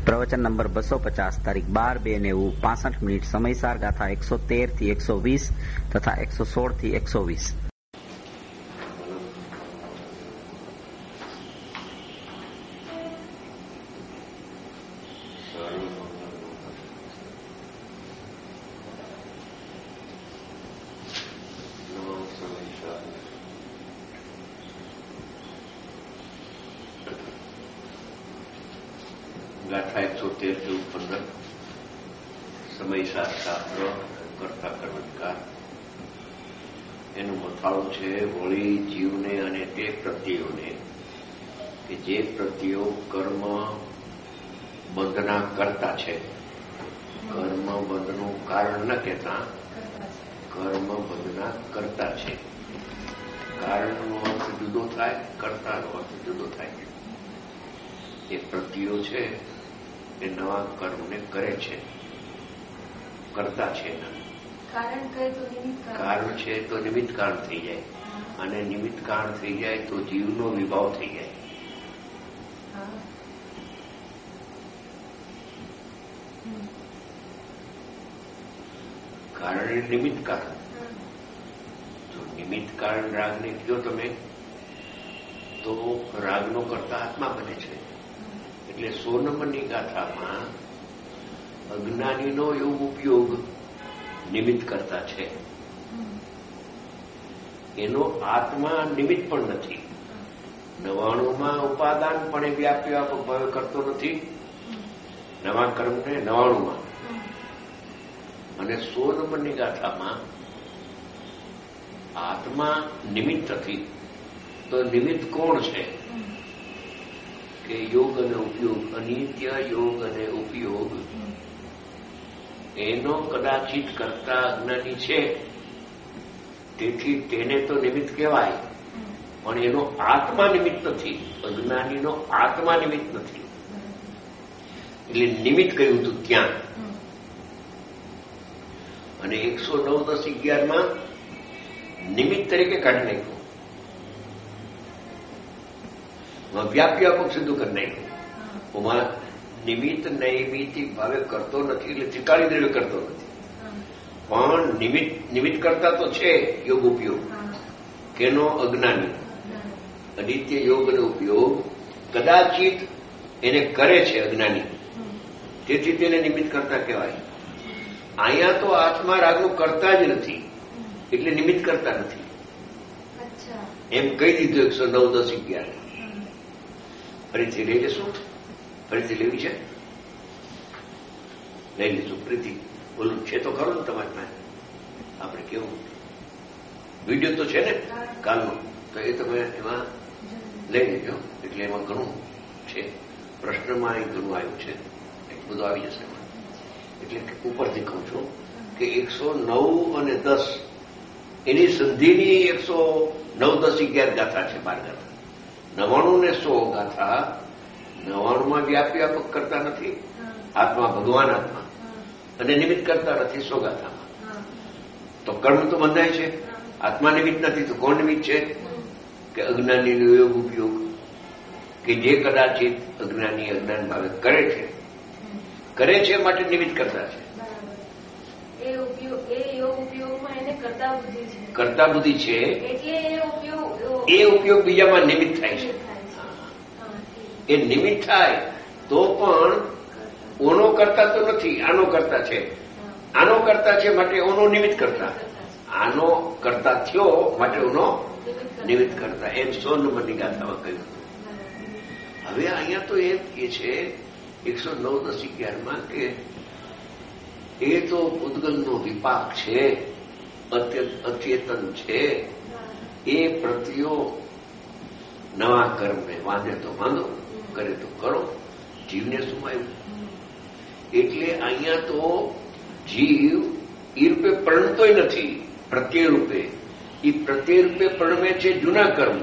પ્રવચન નંબર 250 તારીખ 12/2/19 સમયસાર ગાથા 113 થી 120 તથા 116 થી 120. ગાથા 113 સમયસાર શાસ્ત્ર કરતા કર્મકાર. એનું મથાળું છે વળી જીવને અને તે પ્રત્યયોને કે જે પ્રત્યયો કર્મ બંધના કરતા છે. કર્મ બંધનું કારણ ન કહેતા કર્મ બંધના કરતા છે. કારણનો અર્થ જુદો થાય, કરતાનો અર્થ જુદો થાય. એ પ્રત્યયો છે એ નવા કર્મને કરે છે, કરતા છે. કારણ છે તો નિમિત્ત કારણ થઈ જાય, અને નિમિત્ત કારણ થઈ જાય તો જીવનો વિભાવ થઈ જાય. કારણ એ નિમિત્ત કારણ. જો નિમિત્ત કારણ રાગને કયો તમે તો રાગનો કરતા આત્મા બને છે. એટલે 16 નંબરની ગાથામાં અજ્ઞાનીનો યોગ ઉપયોગ નિમિત્ત કરતા છે. એનો આત્મા નિમિત્ત પણ નથી. 99માં ઉપાદાન પણ એ વ્યાપક ભાવે કરતો નથી, નવા કર્મને 99માં. અને 16 નંબરની ગાથામાં આત્મા નિમિત્ત નથી. તો નિમિત્ત કોણ છે? કે યોગ અને ઉપયોગ, અનિત્ય યોગ અને ઉપયોગ એનો કદાચિત કરતા અજ્ઞાની છે. તેથી તેને તો નિમિત્ત કહેવાય, પણ એનો આત્મા નિમિત્ત નથી. અજ્ઞાનીનો આત્મા નિમિત્ત નથી. એટલે નિમિત્ત કહ્યું હતું ત્યાં. અને 109-10-11માં નિમિત્ત તરીકે કાઢી નાખ્યું, વ્યાપ્યાપક સિદ્ધ કરી નાખ્યું. ઓમાં નિમિત્ત નૈમિતિક ભાવે કરતો નથી, એટલે ત્રિકાળી દ્રવ્ય કરતો નથી. પણ નિમિત્ત કરતા તો છે યોગ ઉપયોગ. કેનો? અજ્ઞાની. અનિત્ય યોગ અને ઉપયોગ કદાચિત એને કરે છે અજ્ઞાની, તેથી તેને નિમિત્ત કરતા કહેવાય. અહીંયા તો આત્મા રાગનો કરતા જ નથી, એટલે નિમિત્ત કરતા નથી એમ કહી દીધું. 109-10-11 ફરીથી લઈ લેશું. ફરીથી લેવી છે? લઈ લીધું. ફરીથી બોલું છે તો ખરું ને તમારી પાસે? આપણે કેવું વિડીયો તો છે ને કાલનો, તો એ તમે એમાં લઈ લેજો. એટલે એમાં ઘણું છે. પ્રશ્નમાં એ ઘણું આવ્યું છે, એટલું બધું આવી જશે એમાં. એટલે ઉપરથી કહું છું કે 109 અને 10 એની સંધિની 109-10-11 ગાથા છે. 12 ગાથા. 99 ને 100 ગાથા. 99માં વ્યાપ્યાપક કરતા નથી આત્મા, ભગવાન આત્મા, અને નિમિત્ત કરતા નથી 100 ગાથામાં. તો કર્મ તો બંધાય છે. આત્મા નિમિત્ત નથી તો કોણ નિમિત્ત છે? કે અજ્ઞાનીનો યોગ ઉપયોગ, કે જે કદાચિત અજ્ઞાની અજ્ઞાન ભાવે કરે છે માટે નિમિત્ત કરતા છે. કરતા બુદ્ધિ છે. એ ઉપયોગ બીજામાં નિમિત્ત થાય છે. એ નિમિત્ત થાય તો પણ ઓનો કરતા તો નથી, આનો કરતા છે. આનો કરતા છે માટે ઓનો નિમિત્ત કરતા. આનો કરતા થયો માટે ઓનો નિમિત્ત કરતા. એમ 100 નંબરની ગાથામાં કહ્યું હતું. હવે અહીંયા તો એમ કે છે 109-10-11માં કે એ તો ઉદ્ગલનો વિપાક છે, અચેતન છે. એ પ્રત્યો નવા કર્મને વાંધે તો વાંધો, કરે તો કરો. જીવને શું આવ્યું? એટલે અહીંયા તો જીવ એ રૂપે પરણતોય નથી. પ્રત્યય રૂપે એ પ્રત્યય રૂપે પરણમે છે જૂના કર્મ.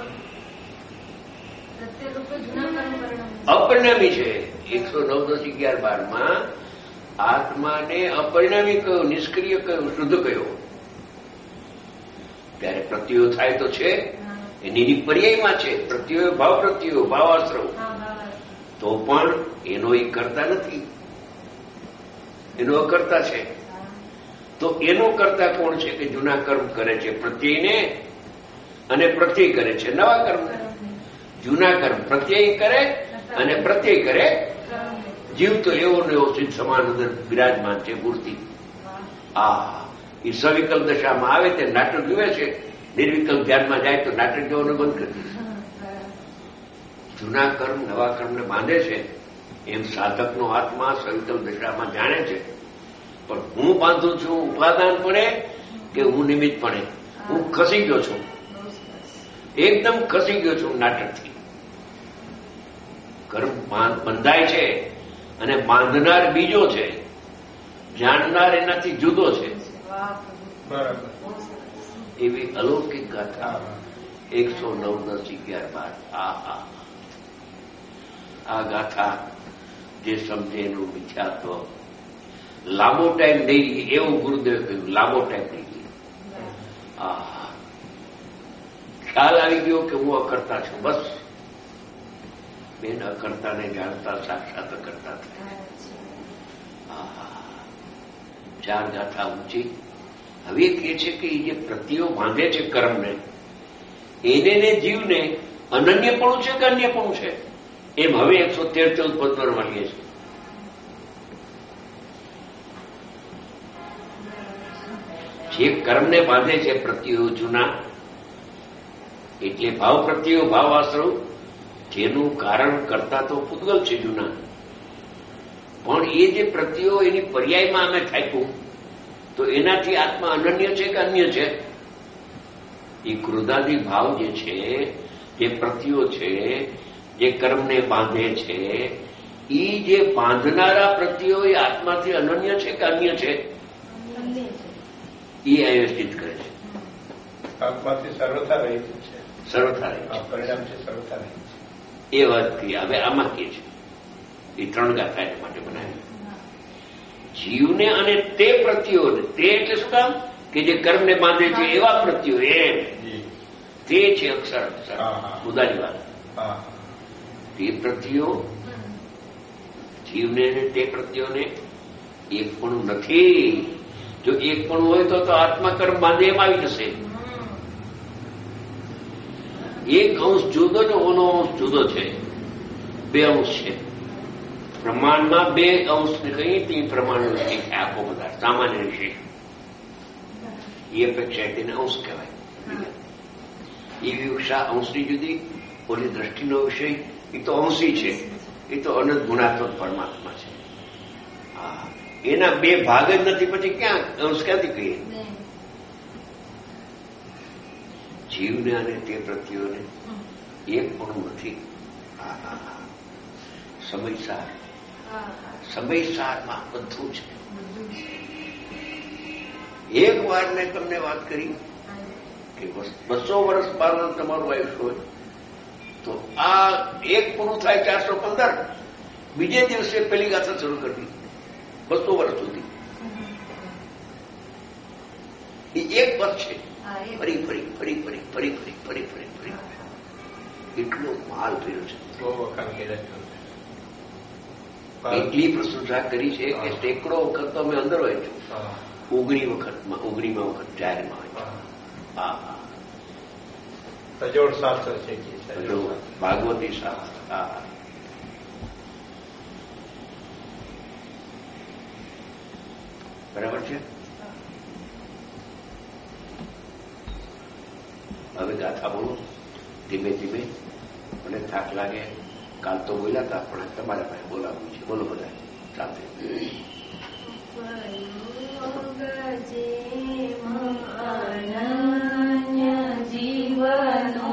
અપરિણામી છે. 109-10-11-12માં આત્માને અપરિણામી કહ્યું, નિષ્ક્રિય કહ્યું, શુદ્ધ કહ્યું. ત્યારે પ્રત્યયો થાય તો છે, એની પર્યાયમાં છે. પ્રત્યયો ભાવ પ્રત્યયો ભાવાશ્રવ. તો તો પણ એનો એ કરતા નથી, એનો અકર્તા છે. તો એનો કરતા કોણ છે કે જૂના કર્મ કરે છે પ્રત્યયને અને પ્રત્યય કરે છે નવા કર્મને. જૂના કર્મ પ્રત્યય કરે અને પ્રત્યય કરે. જીવ તો એવો ને એવો સિદ્ધ સમાન અંદર બિરાજમાન છે મૂર્તિ. એ સવિકલ્પ દશામાં આવે તે નાટક જુએ છે, નિર્વિકલ્પ ધ્યાનમાં જાય તો નાટક જોવાનું બંધ કરી દે. જૂના કર્મ નવા કર્મને બાંધે છે એમ સાધકનો આત્મા સવિકલ્પ દશામાં જાણે છે. પણ હું બાંધું છું ઉપાદાન પડે કે હું નિમિત્ત પડે, હું ખસી ગયો છું, એકદમ ખસી ગયો છું નાટકથી. કર્મ બંધાય છે અને બાંધનાર બીજો છે, જાણનાર એનાથી જુદો છે. એવી અલૌકિક ગાથા 109:10-11-12. આ ગાથા જે સમજે એનું મિથ્યાત્વ લાંબો ટાઈમ નહીં લે એવું ગુરુદેવ કહ્યું. લાંબો ટાઈમ નહીં લે. ખ્યાલ આવી ગયો કે હું અકર્તા છું, બસ બેન અકર્તાને જાણતા સાક્ષાત અકર્તા થાય. 4 ગાથા ઊંચી. હવે કહે છે કે એ જે પ્રત્યયો બાંધે છે કર્મને, એને ને જીવને અનન્યપણું છે કે અન્યપણું છે એમ હવે 113-14 પદ મળીએ છે. જે કર્મને બાંધે છે પ્રત્યયો જૂના, એટલે ભાવ પ્રત્યયો ભાવ આશ્રવ, જેનું કારણ કરતા તો પૂતગલ છે જૂના. પણ એ જે પ્રત્યયો એની પર્યાયમાં અમે થાક્યું તો એનાથી આત્મા અનન્ય છે કે અન્ય છે? એ ક્રોધાદી ભાવ જે છે, જે પ્રત્યયો છે, જે કર્મને બાંધે છે, એ જે બાંધનારા પ્રત્યયો એ આત્માથી અનન્ય છે કે અન્ય છે? એ આયોજિત કરે છે. આત્માથી સર્વથા રહિત છે. સર્વથા રહિત પરિણામ છે, સર્વથા રહિત છે. એ વાત કહી. હવે આમાં કે છે એ 3 ગાથા એના માટે બનાવી. જીવને અને તે પ્રત્યોને, તે એટલે શું કામ કે જે કર્મને બાંધે છે એવા પ્રત્યો, એમ તે છે અક્ષર મુદ્દાની વાત. તે પ્રત્યો જીવને અને તે પ્રત્યોને એક પણ નથી. જો એક પણ હોય તો આત્મા કર્મ બાંધે એમ આવી જશે. એક અંશ જુદો ને ઓનો અંશ જુદો છે, 2 અંશ છે. પ્રમાણમાં 2 અંશને કહીએ તે પ્રમાણ આખો બધા સામાન્ય વિશે એ અપેક્ષા તેને અંશ કહેવાય. એ વિવક્ષા અંશની જુદી, ઓલી દ્રષ્ટિનો વિષય એ તો અંશી છે, એ તો અનંત ગુણાત્મક પરમાત્મા છે. એના 2 ભાગ જ નથી, પછી ક્યાં અંશ ક્યાંથી કહીએ? જીવને અને તે પ્રત્યોને એક પણ નથી. સમયસારમાં બધું છે. એક વાર મેં તમને વાત કરી કે 200 વર્ષ પાલન તમારું આયુષ્ય હોય તો આ એક પૂરું થાય 415, બીજે દિવસે પેલી ગાથા શરૂ કરી 200 વર્ષ સુધી. એ એક પદ છે, ફરી ફરી ફરી ફરી ફરી ફરી ફરી ફરી ફરી એટલો માલ થયો છે. એટલી પ્રશંસા કરી છે કે સેંકડો વખત તો અમે અંદર હોય છું. 19 વખત જાહેરમાં હોય છે. સજોડ શાસ્ત્ર છે, ભાગવતી શાસ્ત્ર. બરાબર છે. હવે ગાથા બોલો ધીમે ધીમે, અને થાક લાગે. કાલ તો બોલ્યા હતા પણ તમારા પાસે બોલાવવું છે. બોલો બધા સાથે. જીવનો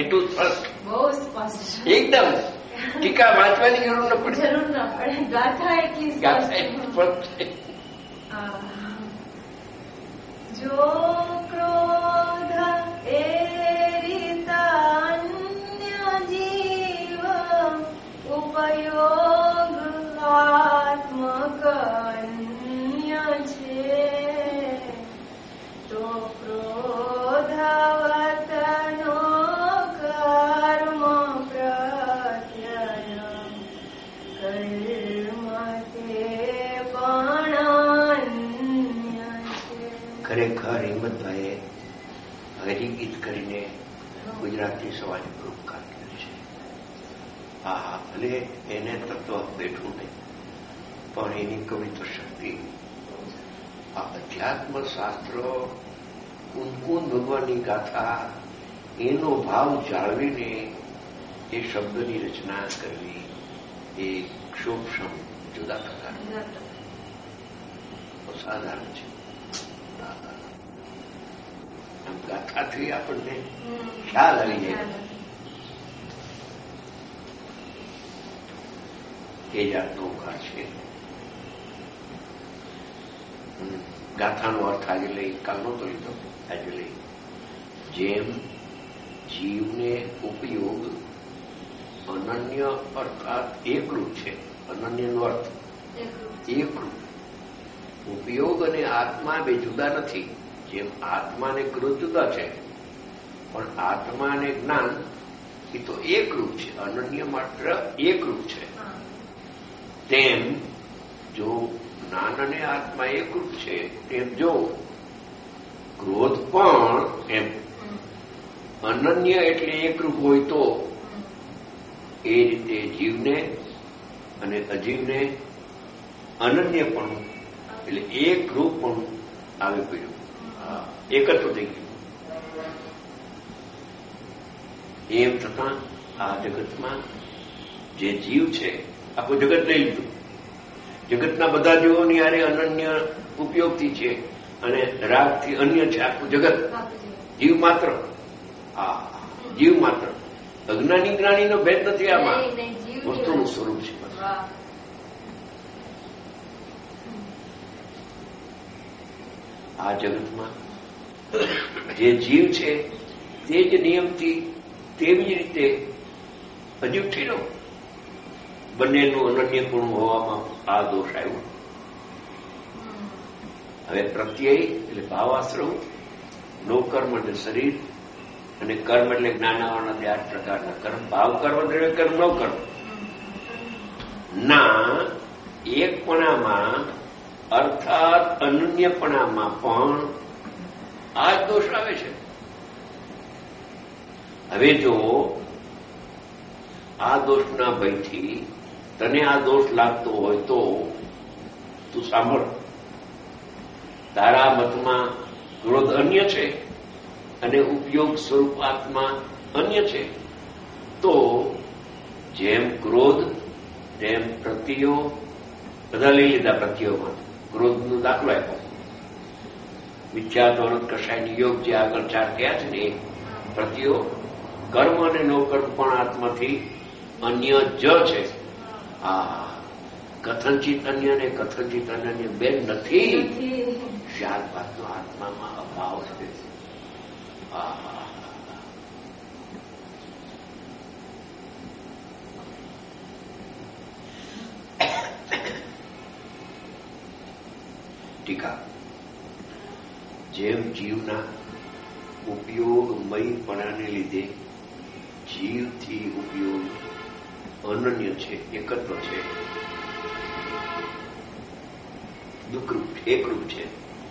એટલું સ્પષ્ટ, બહુ સ્પષ્ટ, એકદમ. ટીકા વાંચવાની જરૂર ન પડે, જરૂર ન પડે. ગાથા એટલી સ્પષ્ટ છે. જો ક્રોધ એ રીતાન્ય જીવ ઉપયોગ આત્મકન્ય છે, તો ક્રોધવતનો કર્મ પ્રત્યય કર્મ તે પણ અન્ય છે. ખરેખર હિંમતભાઈએ હરિગીત કરીને ગુજરાતી સમાજનું ઉપકાર કર્યો છે. હા, ભલે એને તત્વ બેઠું નહીં, પણ એની કવિત્વ શક્તિ, આ અધ્યાત્મ શાસ્ત્ર, કુંદ ભગવાનની ગાથા, એનો ભાવ જાળવીને એ શબ્દની રચના કરવી એ ક્ષોભક્ષમ જુદા પ્રકાર અસાધારણ છે. આમ ગાથાથી આપણને ખ્યાલ આવી જાય એ જાતનો ઉકાર છે. ગાથાનો અર્થ આજે લઈ, કાલનો તો લીધો, આજે લઈ. જેમ જીવને ઉપયોગ અનન્ય અર્થાત એકરૂપ છે. અનન્યનો અર્થ એકરૂપ. ઉપયોગ અને આત્મા બે જુદા નથી. જેમ આત્મા અને ક્રોધ જુદા છે, પણ આત્મા અને જ્ઞાન એ તો એકરૂપ છે, અનન્ય માત્ર એકરૂપ છે. તેમ જો જ્ઞાન અને આત્મા એકરૂપ છે, તેમ જો ક્રોધ પણ એમ અનન્ય એટલે એકરૂપ હોય તો એ રીતે જીવને અને અજીવને અનન્યપણું એટલે એકરૂપપણું આવી પડ્યું. એકત્વ થઈ ગયું. એમ છતાં આ જગતમાં જે જીવ છે, આખું જગત લઈ લીધું, જગતના બધા જીવોની હારે અનન્ય ઉપયોગથી છે અને રાગથી અન્ય છે આખું જગત. જીવ માત્ર, હા, જીવ માત્ર. અજ્ઞાની જ્ઞાનીનો ભેદ નથી આમાં, વસ્તુનું સ્વરૂપ છે. આ જગતમાં જે જીવ છે તે જ નિયમથી તેવી જ રીતે અજીવ થયેલો. બંનેનું અનન્યપણું હોવામાં આ દોષ આવ્યો. હવે પ્રત્યય એટલે ભાવાશ્રમ, નો કર્મ એટલે શરીર, અને કર્મ એટલે જ્ઞાનાવાના 8 પ્રકારના કર્મ. ભાવ કર્મ એટલે કર્મ, નો કર્મ ના એકપણામાં અર્થાત અનન્યપણામાં પણ આ જ દોષ આવે છે. હવે જો આ દોષના ભયથી તને આ દોષ લાગતો હોય તો તું સાંભળ. તારા મતમાં ક્રોધ અન્ય છે અને ઉપયોગ સ્વરૂપ આત્મા અન્ય છે. તો જેમ ક્રોધ તેમ પ્રત્યયો, બધા લઈ લીધા પ્રત્યયોમાં. ક્રોધનો દાખલો આપ્યો. વિચાર કષાયની યોગ જે આગળ 4 કહ્યા છે ને, એ પ્રત્યયો. કર્મ અને નો કર્મ પણ આત્માથી અન્ય જ છે. આ કથનચિત અન્ય ને કથનચિત અન્ય બેન નથી. શાદ વાતનો આત્મામાં અભાવ છે. ટીકા. જેમ જીવના ઉપયોગમયપણાને લીધે જીવથી ઉપયોગ અનન્ય છે, એકત્વ છે, દુઃખરૂપ, એકરૂપ છે,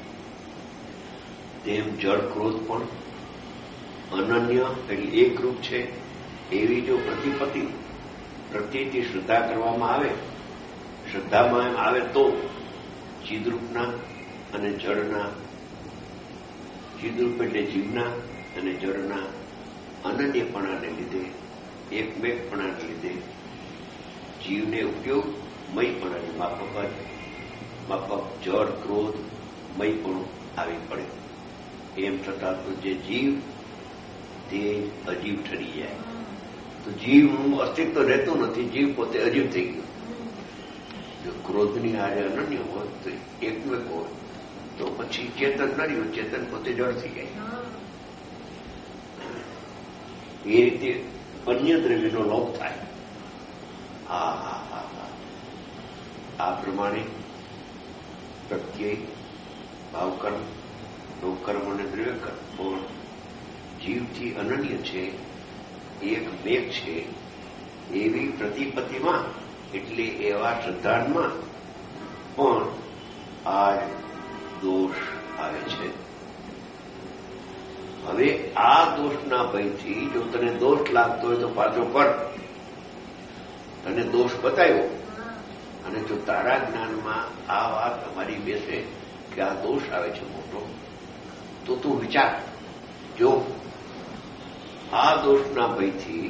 તેમ જળ ક્રોધ પણ અનન્ય એટલે એકરૂપ છે. એવી જો પ્રતિથી શ્રદ્ધા કરવામાં આવે, શ્રદ્ધામાં એમ આવે તો ચિદરૂપના અને જળના, ચિદરૂપ એટલે જીવના અને જળના અનન્યપણાને લીધે, એકમેકપણાને લીધે જીવને ઉપયોગ મયપણાને માફક જળ ક્રોધ મયપણું આવી પડે. એમ છતાં તો જે જીવ તે અજીવ ઠરી જાય. તો જીવનું અસ્તિત્વ રહેતું નથી, જીવ પોતે અજીવ થઈ ગયો. જો ક્રોધની હારે અનન્ય હોય તો એકનું એક હોય તો પછી ચેતન ન રહ્યું, ચેતન પોતે જળ થઈ જાય. એ રીતે અન્ય દ્રવ્યનો લોપ થાય. આ પ્રમાણે પ્રત્યય, ભાવકર્મ, લોકકર્મ અને દ્રવ્યકર્મ પણ જીવથી અનન્ય છે, એક મેઘ છે એવી પ્રતિપત્તિમાં, એટલે એવા શ્રદ્ધાનમાં પણ આ દોષ આવે છે. હવે આ દોષના ભયથી જો તને દોષ લાગતો હોય તો પાછો પર તને દોષ બતાવ્યો, અને જો તારા જ્ઞાનમાં આ વાત અમારી બેસે કે આ દોષ આવે છે મોટો, તો તું વિચાર. જો આ દોષના ભયથી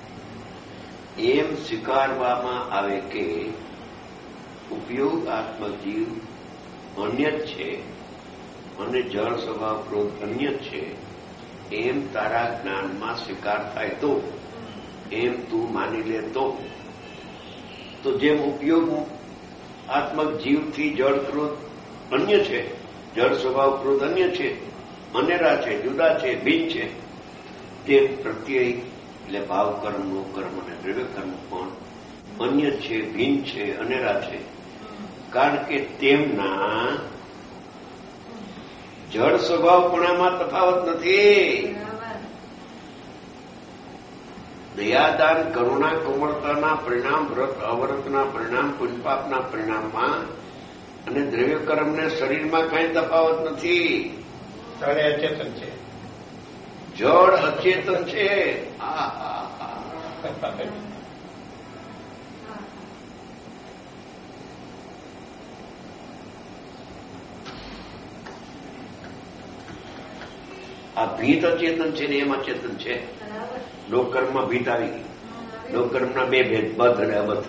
એમ સ્વીકારવામાં આવે કે ઉપયોગાત્મક જીવ અન્ય જ છે અને જળ સ્વભાવ ક્રોધ અન્ય જ છે, એમ તારા જ્ઞાનમાં સ્વીકાર થાય તો, એમ તું માની લે તો જેમ ઉપયોગ આત્મક જીવથી જળ ક્રોધ અન્ય છે, જળ સ્વભાવ ક્રોધ અન્ય છે, અનેરા છે, જુદા છે, ભિન્ન છે, તે પ્રત્યય એટલે ભાવ કર્મ, નો કર્મ અને દ્રવ્ય કર્મ પણ અન્ય છે, ભિન્ન છે, અનેરા છે. કારણ કે તેમના જળ સ્વભાવપણામાં તફાવત નથી. દયાદાન, કરુણા, કોમળતાના પરિણામ, વ્રત અવ્રતના પરિણામ, પુણ્યપાપના પરિણામમાં અને દ્રવ્ય કર્મને શરીરમાં કઈ તફાવત નથી. ત્રણે અચેતન છે, જળ અચેતન છે. આ ભીત અચેતન છે ને એમ અચેતન છે. લોકકર્મમાં ભીત આવી ગઈ. લોકકર્મના બે ભેદ, બધ અને અબધ.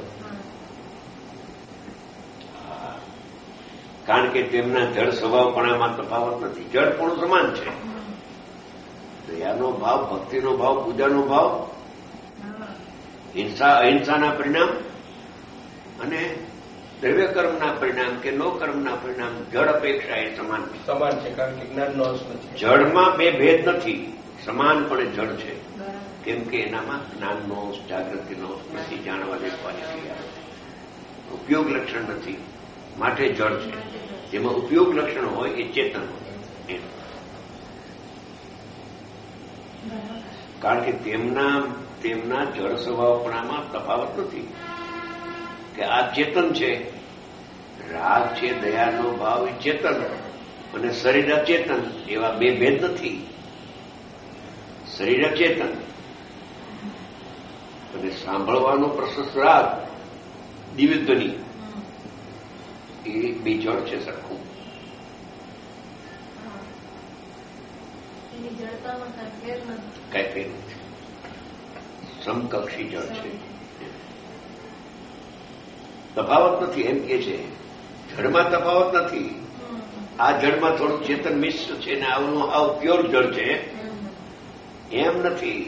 કારણ કે તેમના જળ સ્વભાવપણામાં તફાવત નથી. જળપણું સમાન છે. દયાનો ભાવ, ભક્તિનો ભાવ, પૂજાનો ભાવ, હિંસા અહિંસાના પરિણામ અને દ્રવ્યકર્મના પરિણામ કે લોકકર્મના પરિણામ જળ અપેક્ષા એ સમાન છે. સમાન છે, કારણ કે જ્ઞાનનો અંશ નથી. જળમાં બે ભેદ નથી, સમાનપણે જળ છે. કેમ કે એનામાં જ્ઞાનનો અંશ, જાગૃતિનો અંશ નથી, જાણવા દેખવાની ક્રિયા, ઉપયોગ લક્ષણ નથી, માટે જળ છે. જેમાં ઉપયોગ લક્ષણ હોય એ ચેતન હોય. કારણ કે તેમના જળ સ્વભાવપણામાં તફાવત નથી કે આ ચેતન છે. રાગ છે, દયાનો ભાવ એ ચેતન અને શરીર અચેતન, એવા બે ભેદ નથી. શરીર અચેતન અને સાંભળવાનો પ્રશસ્ત રાગ, દિવ્ય ધ્વનિ, એ બે જળ છે સરખું. કઈ ફેર નથી, સમકક્ષી જળ છે. તફાવત નથી એમ કે છે. જળમાં તફાવત નથી. આ જળમાં થોડું ચેતન મિશ્ર છે ને આવનું આવ પ્યોર જળ છે એમ નથી.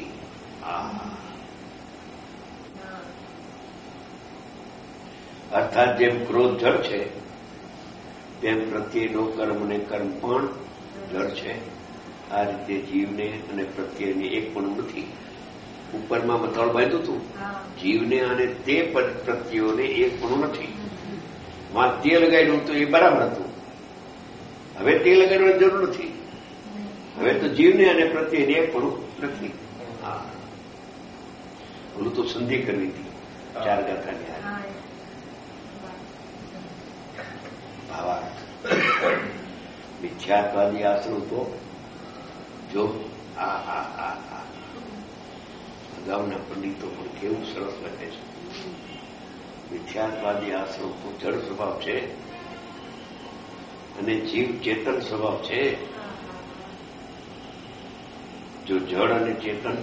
અર્થાત જેમ ક્રોધ જળ છે તેમ પ્રત્યેનો કર્મ અને કર્મ પણ જળ છે. આ રીતે જીવને અને પ્રત્યેને એક પણ નથી. ઉપરમાં મથાળ બાંધ્યું હતું, જીવને અને તે પ્રત્યેઓને એક પણ નથી. માં તે લગાડ્યું હતું એ બરાબર હતું. હવે તે લગાડવાની જરૂર નથી. હવે તો જીવને અને પ્રત્યેને એક પણ નથી. ઓલું તો સંધિ કરવી હતી ચાર ગાથાની હારે. ભાવાર્થ મિથ્યાત્વાદી આશ્રમ તો જો અગાઉના પંડિતો પણ કેવું સરસ લખે છે. મિથ્યાત્વાદી આશ્રમ તો જળ સ્વભાવ છે અને જીવ ચેતન સ્વભાવ છે. જો જળ અને ચેતન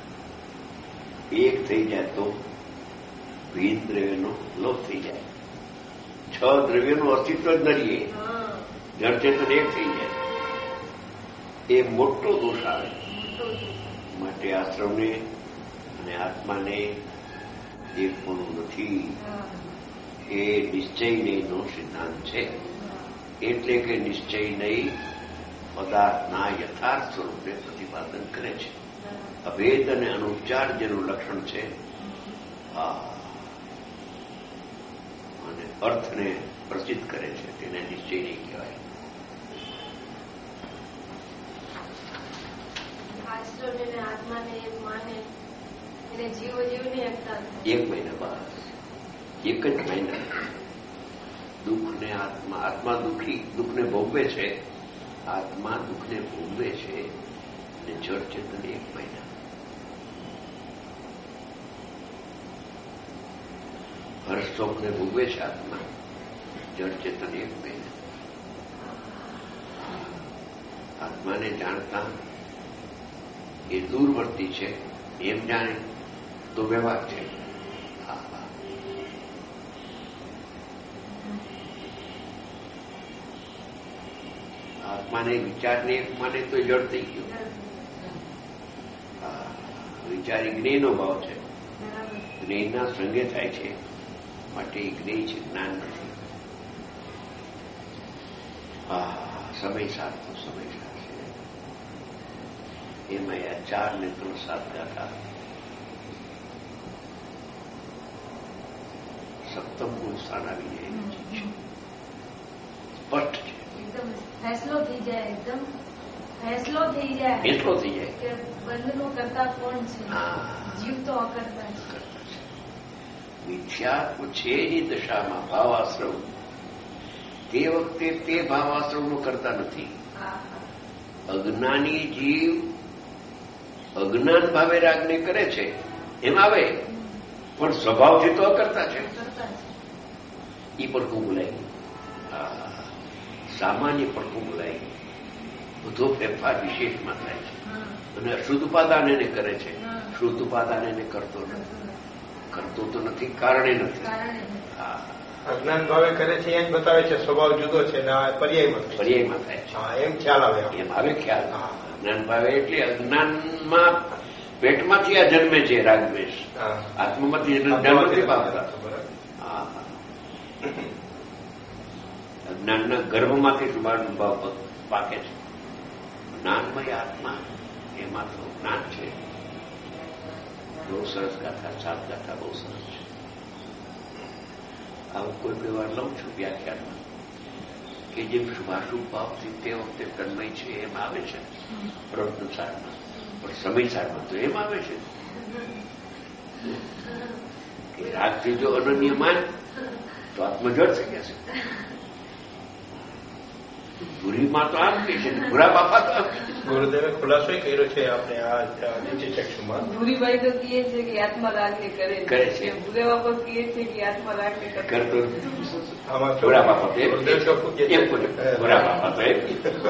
એક થઈ જાય તો ભીન દ્રવ્યનો લોપ થઈ જાય. 6 દ્રવ્યનું અસ્તિત્વ જ ન રહીએ. જળ ચેતન એક થઈ જાય એ મોટો દોષ આવે. માટે આશ્રમને અને આત્માને એકપણું નથી. એ નિશ્ચય નહીંનો સિદ્ધાંત છે. એટલે કે નિશ્ચય નહીં પદાર્થના યથાર્થ સ્વરૂપને પ્રતિપાદન કરે છે. અભેદ અને અનુપચાર જેનું લક્ષણ છે અને અર્થને પ્રસિદ્ધ કરે છે તેને નિશ્ચય નહીં કહેવાય. આત્માને એક માને એને જીવ નહીં એકતા. એક મહિના બસ એક જ મહિના દુઃખને આત્મા દુઃખને ભોગવે છે. આત્મા દુઃખને ભોગવે છે અને જળ ચેતન એક મહિના. હર્ષશોકને ભોગવે છે આત્મા. જળ ચેતન એક મહિના. આત્માને જાણતા એ દૂરવર્તી છે એમ જાણે તો વ્યવહાર છે. આત્માને વિચારને એક માને તો જડ થઈ ગયો. વિચાર એ જ્ઞેયનો ભાવ છે. જ્ઞેયના સંગે થાય છે માટે એ જ્ઞેય છે, જ્ઞાન નથી. સમય સાથ તો સમય સાથ છે. એમાં આ 4 ને 3 7 ગાથા સપ્તમ ગુણ સ્થાન આવી જાય છે. સ્પષ્ટ છે. ફેસલો થઈ જાય. એકદમ ફેસલો થઈ જાય. ફેસલો થઈ જાય કે બંધનો કરતા કોણ છે? જીવ તો અકર્તા છે. મિથ્યાત્મ છે એ દશામાં ભાવાશ્રમ તે વખતે તે ભાવાશ્રમનો કરતા નથી. અજ્ઞાની જીવ અજ્ઞાન ભાવે રાગને કરે છે એમ આવે પણ સ્વભાવથી તો અકર્તા છે. એ પણ ખૂબ બોલાય. સામાન્ય પણ ખૂબ બોલાય. બધો ફેરફાર વિશેષમાં થાય છે અને અશુદ્ધ ઉપાદાન એને કરે છે. શુદ્ધ ઉપાદાન એને કરતો નથી. કરતો તો નથી, કારણે નથી. અજ્ઞાન ભાવે કરે છે એમ બતાવે છે. સ્વભાવ જુદો છે ને પર્યાયમાં થાય છે. એમ ખ્યાલ આવે. એમ આવે ખ્યાલ. અજ્ઞાન ભાવે એટલે અજ્ઞાનમાં પેટમાંથી આ જન્મે છે રાગદ્વેષ. આત્મામાંથી જન્મ નથી પામતા. અજ્ઞાનના ગર્ભમાંથી શુભાનું ભાવ પાકે છે. જ્ઞાનમય આત્મા એમાં તો જ્ઞાન છે. બહુ સરસ ગાથા 7 ગાથા બહુ સરસ છે. આવું કોઈ વાર લઉં છું વ્યાખ્યાનમાં કે જેમ શુભાશુભ ભાવથી તે વખતે તન્મય છે એમ આવે છે પ્રવૃત્તિસારમાં, પણ સમયસારમાં તો એમ આવે છે કે રાગથી જો અનન્ય માન તો આત્મજળ થઈ ગયા છે. ભૂરીમાં તો આમ કે છે, ભૂરા બાપા તો આમ ગુરુદેવે ખુલાસો કર્યો છે આપણે આ નીચે ચક્ષુમાં. ભૂરીભાઈ તો કહે છે કે આત્મા રાગને કરે છે. ભૂરે બાપા કહે છે કે આત્મા રાગને કરતો આમાં ભૂરા બાપા તો ગુરુદેવ ચોખ્ખું કહે છે. ભૂરા બાપા તો એમ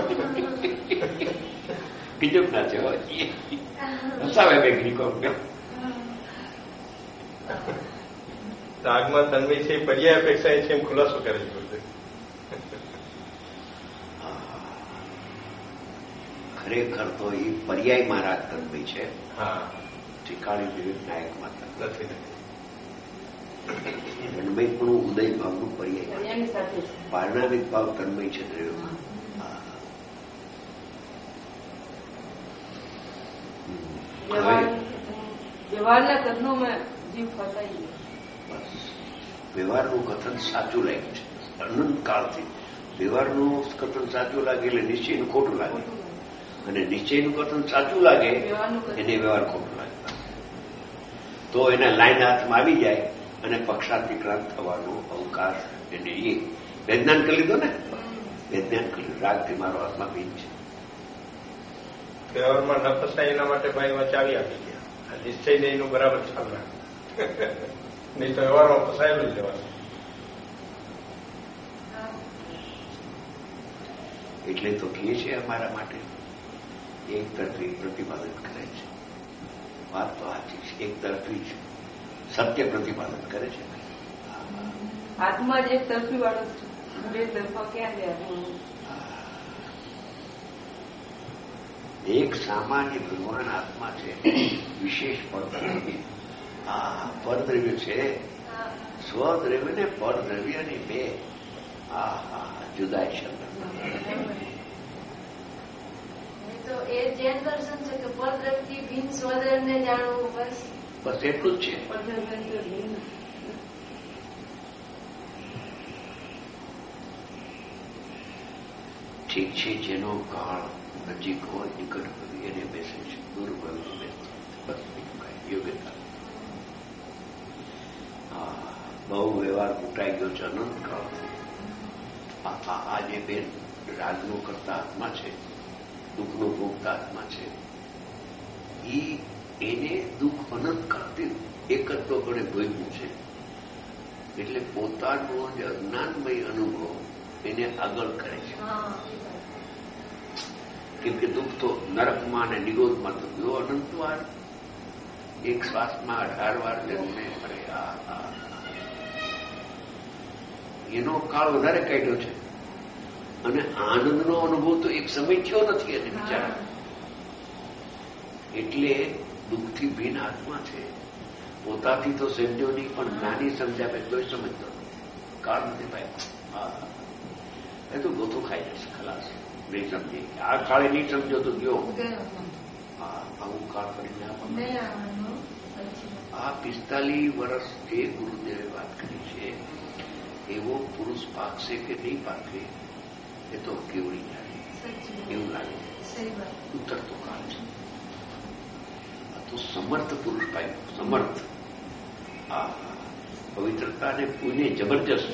બીજું ના છે હસાવે વૈજ્ઞાનિકો. રાગમાં તન્મય છે પર્યાય અપેક્ષા છે એમ ખુલાસો કરે છે ગુરુદેવ. ખરેખર તો એ પર્યાયમાં રાગ તન્મય છે. ઠીકાણી વિવેક નાયકમાં નથી. તન્મય પણ ઉદય ભાવનું પર્યાય. પારણાવિક ભાવ તન્મય છે દ્રવ્યમાં. વ્યવહારના કથનોમાં જીવ ફસાઈ બસ વ્યવહારનું કથન સાચું લાગ્યું છે. અનંત કાળથી વ્યવહારનું કથન સાચું લાગે એટલે નિશ્ચયનું ખોટું લાગે, અને નિશ્ચયનું કથન સાચું લાગે એને વ્યવહાર ખોટું લાગે. તો એના લાઈન હાથમાં આવી જાય અને પક્ષાતિક્રાંત થવાનો અવકાશ એને એ વૈજ્ઞાન કરી લીધો ને. વૈજ્ઞાન કર્યું રાગથી મારો આત્મા ભીન છે. વ્યવહારમાં ન ફસાય એના માટે ભાઈ વચ્ચે આવી આપી ગયા. નિશ્ચય ને એનું બરાબર ખ્યાલ રાખ, નહીં તો વ્યવહારમાં ફસાયેલું જ લેવાનું. એટલે તો કહે છે અમારા માટે એક તરફી પ્રતિપાદન કરે છે. વાત તો સાચી છે. એક તરફી જ સત્ય પ્રતિપાદન કરે છે. આત્મા જ એક તરફી વાળો છે. બે તરફા ક્યાં ગયા? એક સામાન્ય ભગવાન આત્મા છે, વિશેષ પરદ્રવ્ય. આ પરદ્રવ્ય છે, સ્વદ્રવ્ય ને પરદ્રવ્યની બે જુદાઈ છે. તો એ જૈન દર્શન છે કે પરદ્રવ્યથી ભિન્ન સ્વદ્રવ્યને જાણવું, બસ એટલું જ છે. ઠીક છે, જેનો કાળ નજીક હોય, નિકટ હોય એને બેસે છે, દૂર હોય બેસે બસ બીજું કઈ યોગ્યતા. બહુ વ્યવહાર કૂટાઈ ગયો છે અનંત કાળ. આ જે બેન રાજનો કરતા આત્મા છે, દુઃખનો ભોગતા આત્મા છે, એને દુઃખ અનંત કાળથી એકત્વપણે ભોગવું છે. એટલે પોતાનો જે અજ્ઞાનમય અનુભવ એને આગળ કરે છે. કેમ કે દુઃખ તો નરકમાં અને નિગોદમાં તો ગયો અનંતવાર, એક શ્વાસમાં 18 વાર જન્મે મળે. એનો કાળ વધારે કાઢ્યો છે. અને આનંદનો અનુભવ તો એક સમય થયો નથી એને બિચારા. એટલે દુઃખથી ભિન્ન આત્મા છે. પોતાથી તો સમજ્યો નહીં, પણ જ્ઞાની સમજાવે તોય સમજતો કાળ નથી ભાઈ. એ તો ગોથો ખાઈ જશે, ખલાસ. નહીં સમજે આ કાળે નહીં સમજો તો ગયો. આવું કાળ કરીને આ 45 વર્ષ જે ગુરુદેવે વાત કરી છે એવો પુરુષ પાકશે કે નહીં પાકે એ તો કેવડી જાય એવું લાગે છે. ઉતરતો કાળ છે. આ તો સમર્થ પુરુષ પામ્યો, સમર્થ. પવિત્રતા અને પુણ્ય જબરજસ્ત.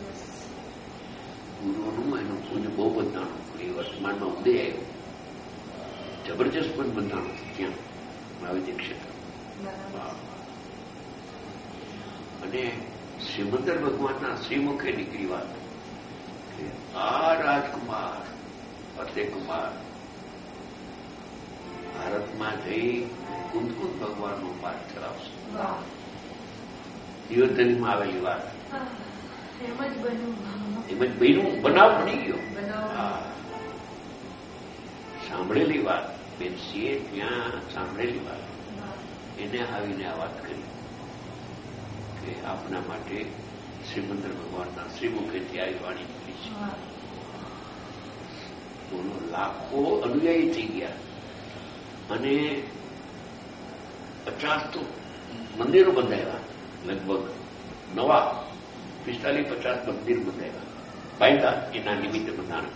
ગુરુઓનું એનું પુણ્ય બહુ બંધાણું. એ વર્તમાનમાં ઉદય આવ્યો, જબરજસ્ત પણ બંધાણું ત્યાં મહાવિદ્ય ક્ષેત્ર. અને શ્રીમંદર ભગવાનના શ્રીમુખે નીકળી વાત કે આ રાજકુમાર ફતેહકુમાર ભારતમાં જઈ કુંદકુંદ ભગવાનનો પાઠ ચલાવશે. દિયોધનીમાં આવેલી વાત એમ જ બન્યું, બનાવ બની ગયો. સાંભળેલી વાત, બેનસીએ ત્યાં સાંભળેલી વાત, એને આવીને આ વાત કરી કે આપના માટે શ્રીમંદર ભગવાનના શ્રીમુખેથી આવી વાણી નીકળી છે. બોલો, લાખો અનુયાયી થઈ ગયા અને 50 તો મંદિરો બંધાવ્યા. લગભગ નવા 45-50 મંદિર બંધાવ્યા, બાંધ્યા. એના નિમિત્તે બંધાણ.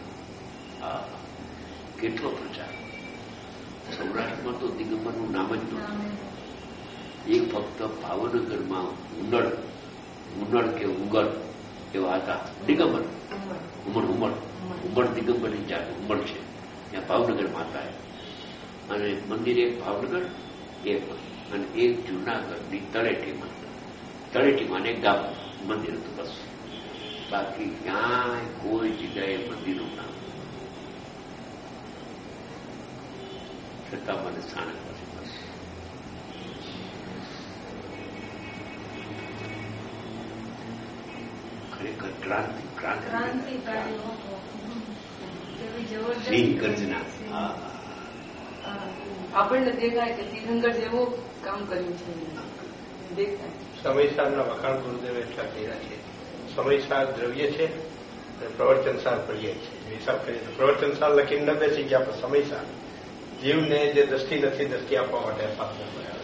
કેટલો પ્રચાર! સૌરાષ્ટ્રમાં તો દિગંબરનું નામ જ નહોતું. એક ફક્ત ભાવનગરમાં ઉનડ કે ઉંગર એવા હતા દિગંબર. ઉમડ દિગંબરની જાત ઉમડ છે, ત્યાં ભાવનગરમાં હતા. અને મંદિર એક ભાવનગર એક, અને એક જૂનાગઢની તળેટીમાં એક ગામ મંદિર હતું. બસ બાકી ક્યાંય કોઈ જગ્યાએ મંદિરનું નામ. છતાં મને સ્થાનક પછી બસ ખરેખર ક્રાંતિ સિંહ ગર્જના. આપણને દેખાય કે તીરંગર જેવું કામ કર્યું છે. દેખાય સમયસારના વખાણ ગુરુદેવે એટલા કર્યા છે. સમયસાર દ્રવ્ય છે અને પ્રવર્તનસાર પર્યાય છે. હિસાબ કરીએ તો પ્રવર્તનસાર લખીને ન બેસી ગયા, પણ સમયસાર જીવને જે દ્રષ્ટિ નથી, દ્રષ્ટિ આપવા માટે શાસ્ત્ર કર્યા.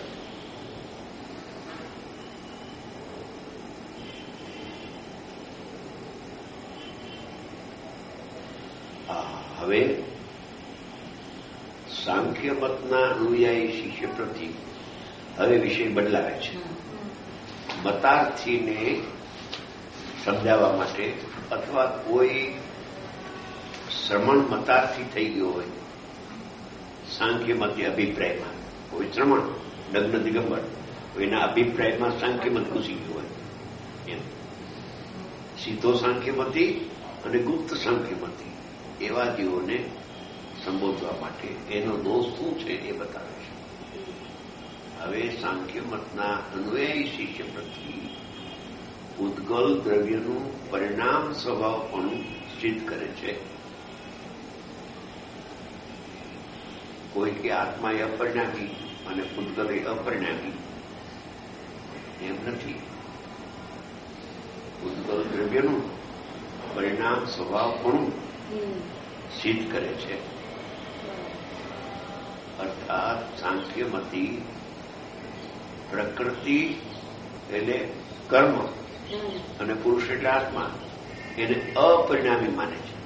હવે સાંખ્ય મતના અનુયાયી શિષ્ય પ્રતિ હવે વિષય બદલાવે છે. મતાર્થીને સમજાવવા માટે અથવા કોઈ શ્રમણ મતાર્થી થઈ ગયો હોય, સાંખ્ય મતી અભિપ્રાયમાં કોઈ શ્રમણ લગ્ન દિગંબર એના અભિપ્રાયમાં સાંખ્ય મત ઘૂસી ગયો હોય, એમ સીધો સાંખ્ય મતી અને ગુપ્ત સાંખ્ય મતી એવા જીવોને સંબોધવા માટે એનો દોષ શું છે એ બતાવે છે. હવે સાંખ્ય મતના અન્વયી શિષ્ય પ્રતિ ઉદ્ગલ દ્રવ્યનું પરિણામ સ્વભાવપણું સિદ્ધ કરે છે. કોઈ કે આત્મા એ અપરિણામી અને પૂતગલ એ અપરિણામી, એમ નથી. પૂતગલ દ્રવ્યનું પરિણામ સ્વભાવપણું સિદ્ધ કરે છે. અર્થાત સાંખ્યમતી પ્રકૃતિ એટલે કર્મ અને પુરુષ એટલે આત્મા એને અપરિણામી માને છે.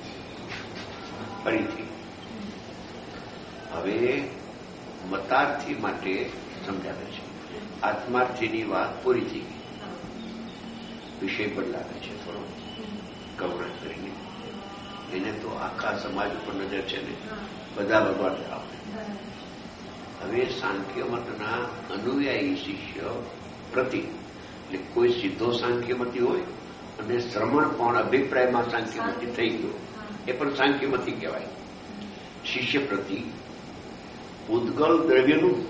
ફરીથી હવે મતાર્થી માટે સમજાવે છે. આત્માર્થીની વાત પૂરી થઈ ગઈ, વિષય બદલાવે છે થોડો કરુણા કરીને. એને તો આખા સમાજ ઉપર નજર છે ને, બધા ભગવાન ધરાવે. હવે સાંખ્ય મતના અનુયાયી શિષ્ય પ્રતિ એટલે કોઈ સીધો સાંખ્યમતી હોય અને શ્રમણ પણ અભિપ્રાયમાં સાંખ્યમતી થઈ ગયો, એ પણ સાંખ્યમતી કહેવાય. શિષ્ય પ્રતિ ઉદ્ગલ દ્રવ્યનું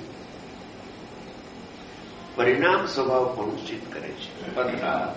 પરિણામ સ્વભાવ પણ સિદ્ધ કરે છે. અર્થાત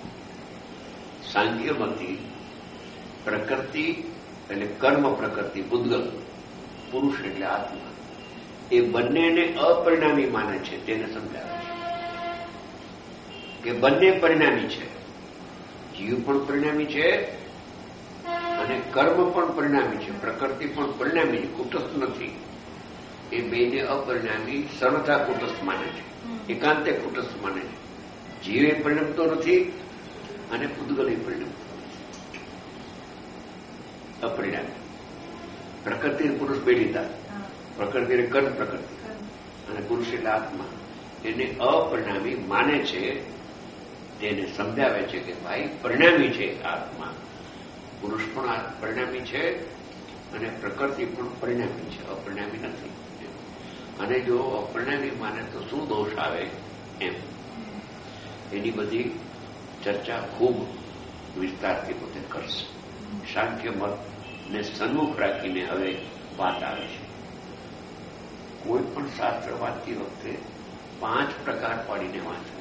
સાંખ્યમતી પ્રકૃતિ એટલે કર્મ પ્રકૃતિ, ઉદ્ગલ પુરુષ એટલે આત્મા, એ બંનેને અપરિણામી માને છે. તેને સમજાવે છે કે બંને પરિણામી છે. જીવ પણ પરિણામી છે અને કર્મ પણ પરિણામી છે, પ્રકૃતિ પણ પરિણામી છે, કુટસ્થ નથી. એ બેને અપરિણામી સર્વથા કુટસ્થ માને છે, એકાંતે કુટસ્થ માને છે. જીવે પરિણમતો નથી અને પૂતગલ એ પરિણમતો નથી, અપરિણામી. પ્રકૃતિ પુરુષ બે લીધા, પ્રકૃતિ એટલે કર્મ પ્રકૃતિ અને પુરુષ એટલે આત્મા, એને અપરિણામી માને છે. તેને સમજાવે છે કે ભાઈ પરિણામી છે આત્મા, પુરુષ પણ પરિણામી છે અને પ્રકૃતિ પણ પરિણામી છે, અપરિણામી નથી. અને જો અપરિણામી માને તો શું દોષ આવે એમ એની બધી ચર્ચા ખૂબ વિસ્તારથી પોતે કરશે. સાંખ્ય મતને સન્મુખ રાખીને હવે વાત આવે છે. કોઈ પણ શાસ્ત્ર વાંચતી વખતે 5 પ્રકાર પાડીને વાંચવું.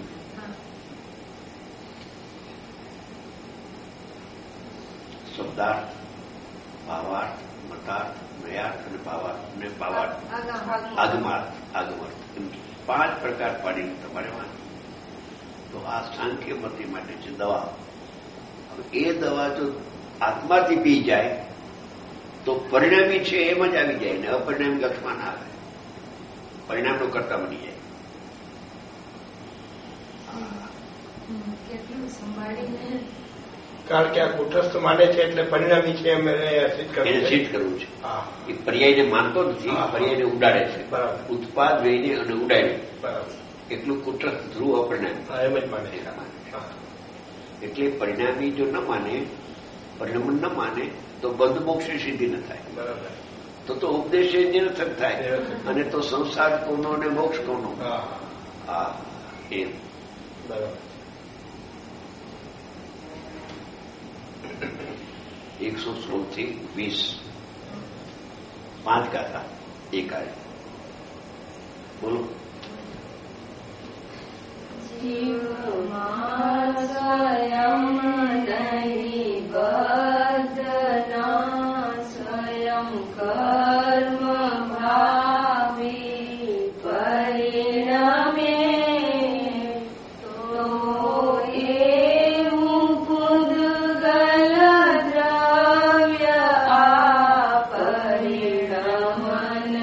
શબ્દાર્થ, ભાવાર્થ, મતાર્થ, નયાર્થ અને ભાવાર્થ, આગમાર્થ. એમ 5 પ્રકાર પાડીને તમારે વાંચવું. તો આ સાંખ્યમતી માટે છે દવા. હવે એ દવા જો આત્માથી પી જાય તો પરિણામી છે એમ જ આવી જાય ને અપરિણામી લક્ષમાં ના આવે, પરિણામનો કરતા બની જાય. કેટલું સંભાળીને, કારણ કે આ કુટસ્થ માને છે એટલે પરિણામી છે એમ એને સિદ્ધ કરવું છે. એ પર્યાયને માનતો નથી, પર્યાયને ઉડાડે છે. ઉત્પાદ વેઈને અને ઉડાડે, એટલું કુટસ્થ ધ્રુવ અપરિણામી એમ જ માને. એટલે પરિણામી જો ન માને, પરિણામ ન માને તો બંધ મોક્ષ સિદ્ધિ ન થાય. બરાબર. તો ઉપદેશ નિરર્થક થાય અને તો સંસાર કોનો અને મોક્ષ કોનો. હા એમ. બરાબર. 116 થી 20 5 ગાથા એક આવે. બોલો. જીવમાં સ્વયં નહીં બદના, સ્વયં કર્મ ભાવી પરિણમે, તો એવું પૂતગલ દ્રવ્ય આ પરિણમન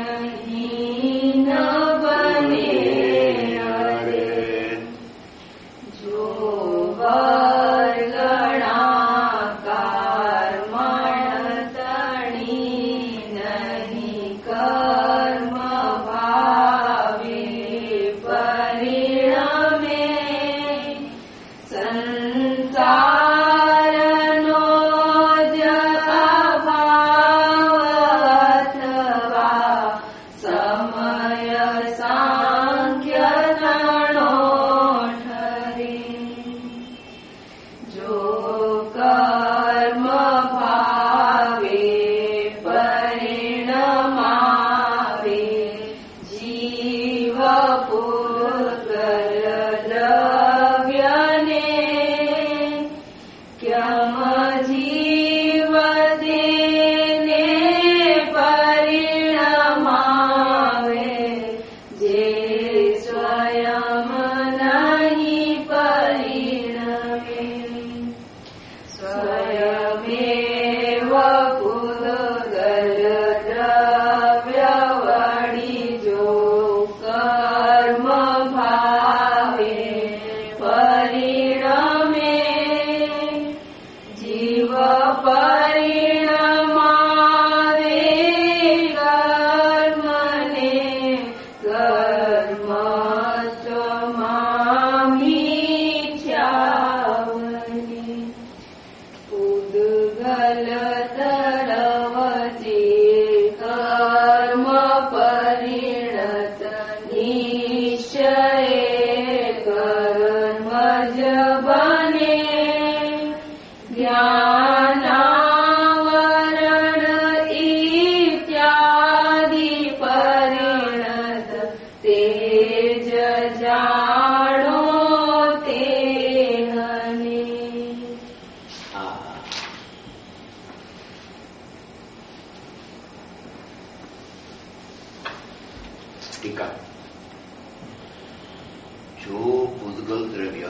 હીન બને. જો ટીકા. જો પૂતગલ દ્રવ્ય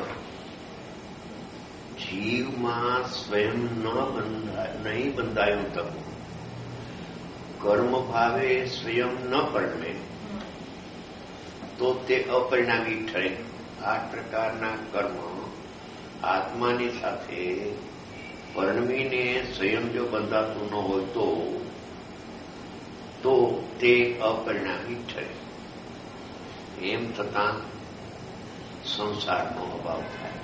જીવમાં સ્વયં નહીં બંધાયું તક કર્મ ભાવે સ્વયં ન પરિણમે તો તે અપરિણામી ઠરે. 8 પ્રકારના કર્મ આત્માની સાથે પરિણમીને સ્વયં જો બંધાતું ન હોય તો તે અપરિણામી ઠરે. એમ થતાં સંસારનો અભાવ થાય.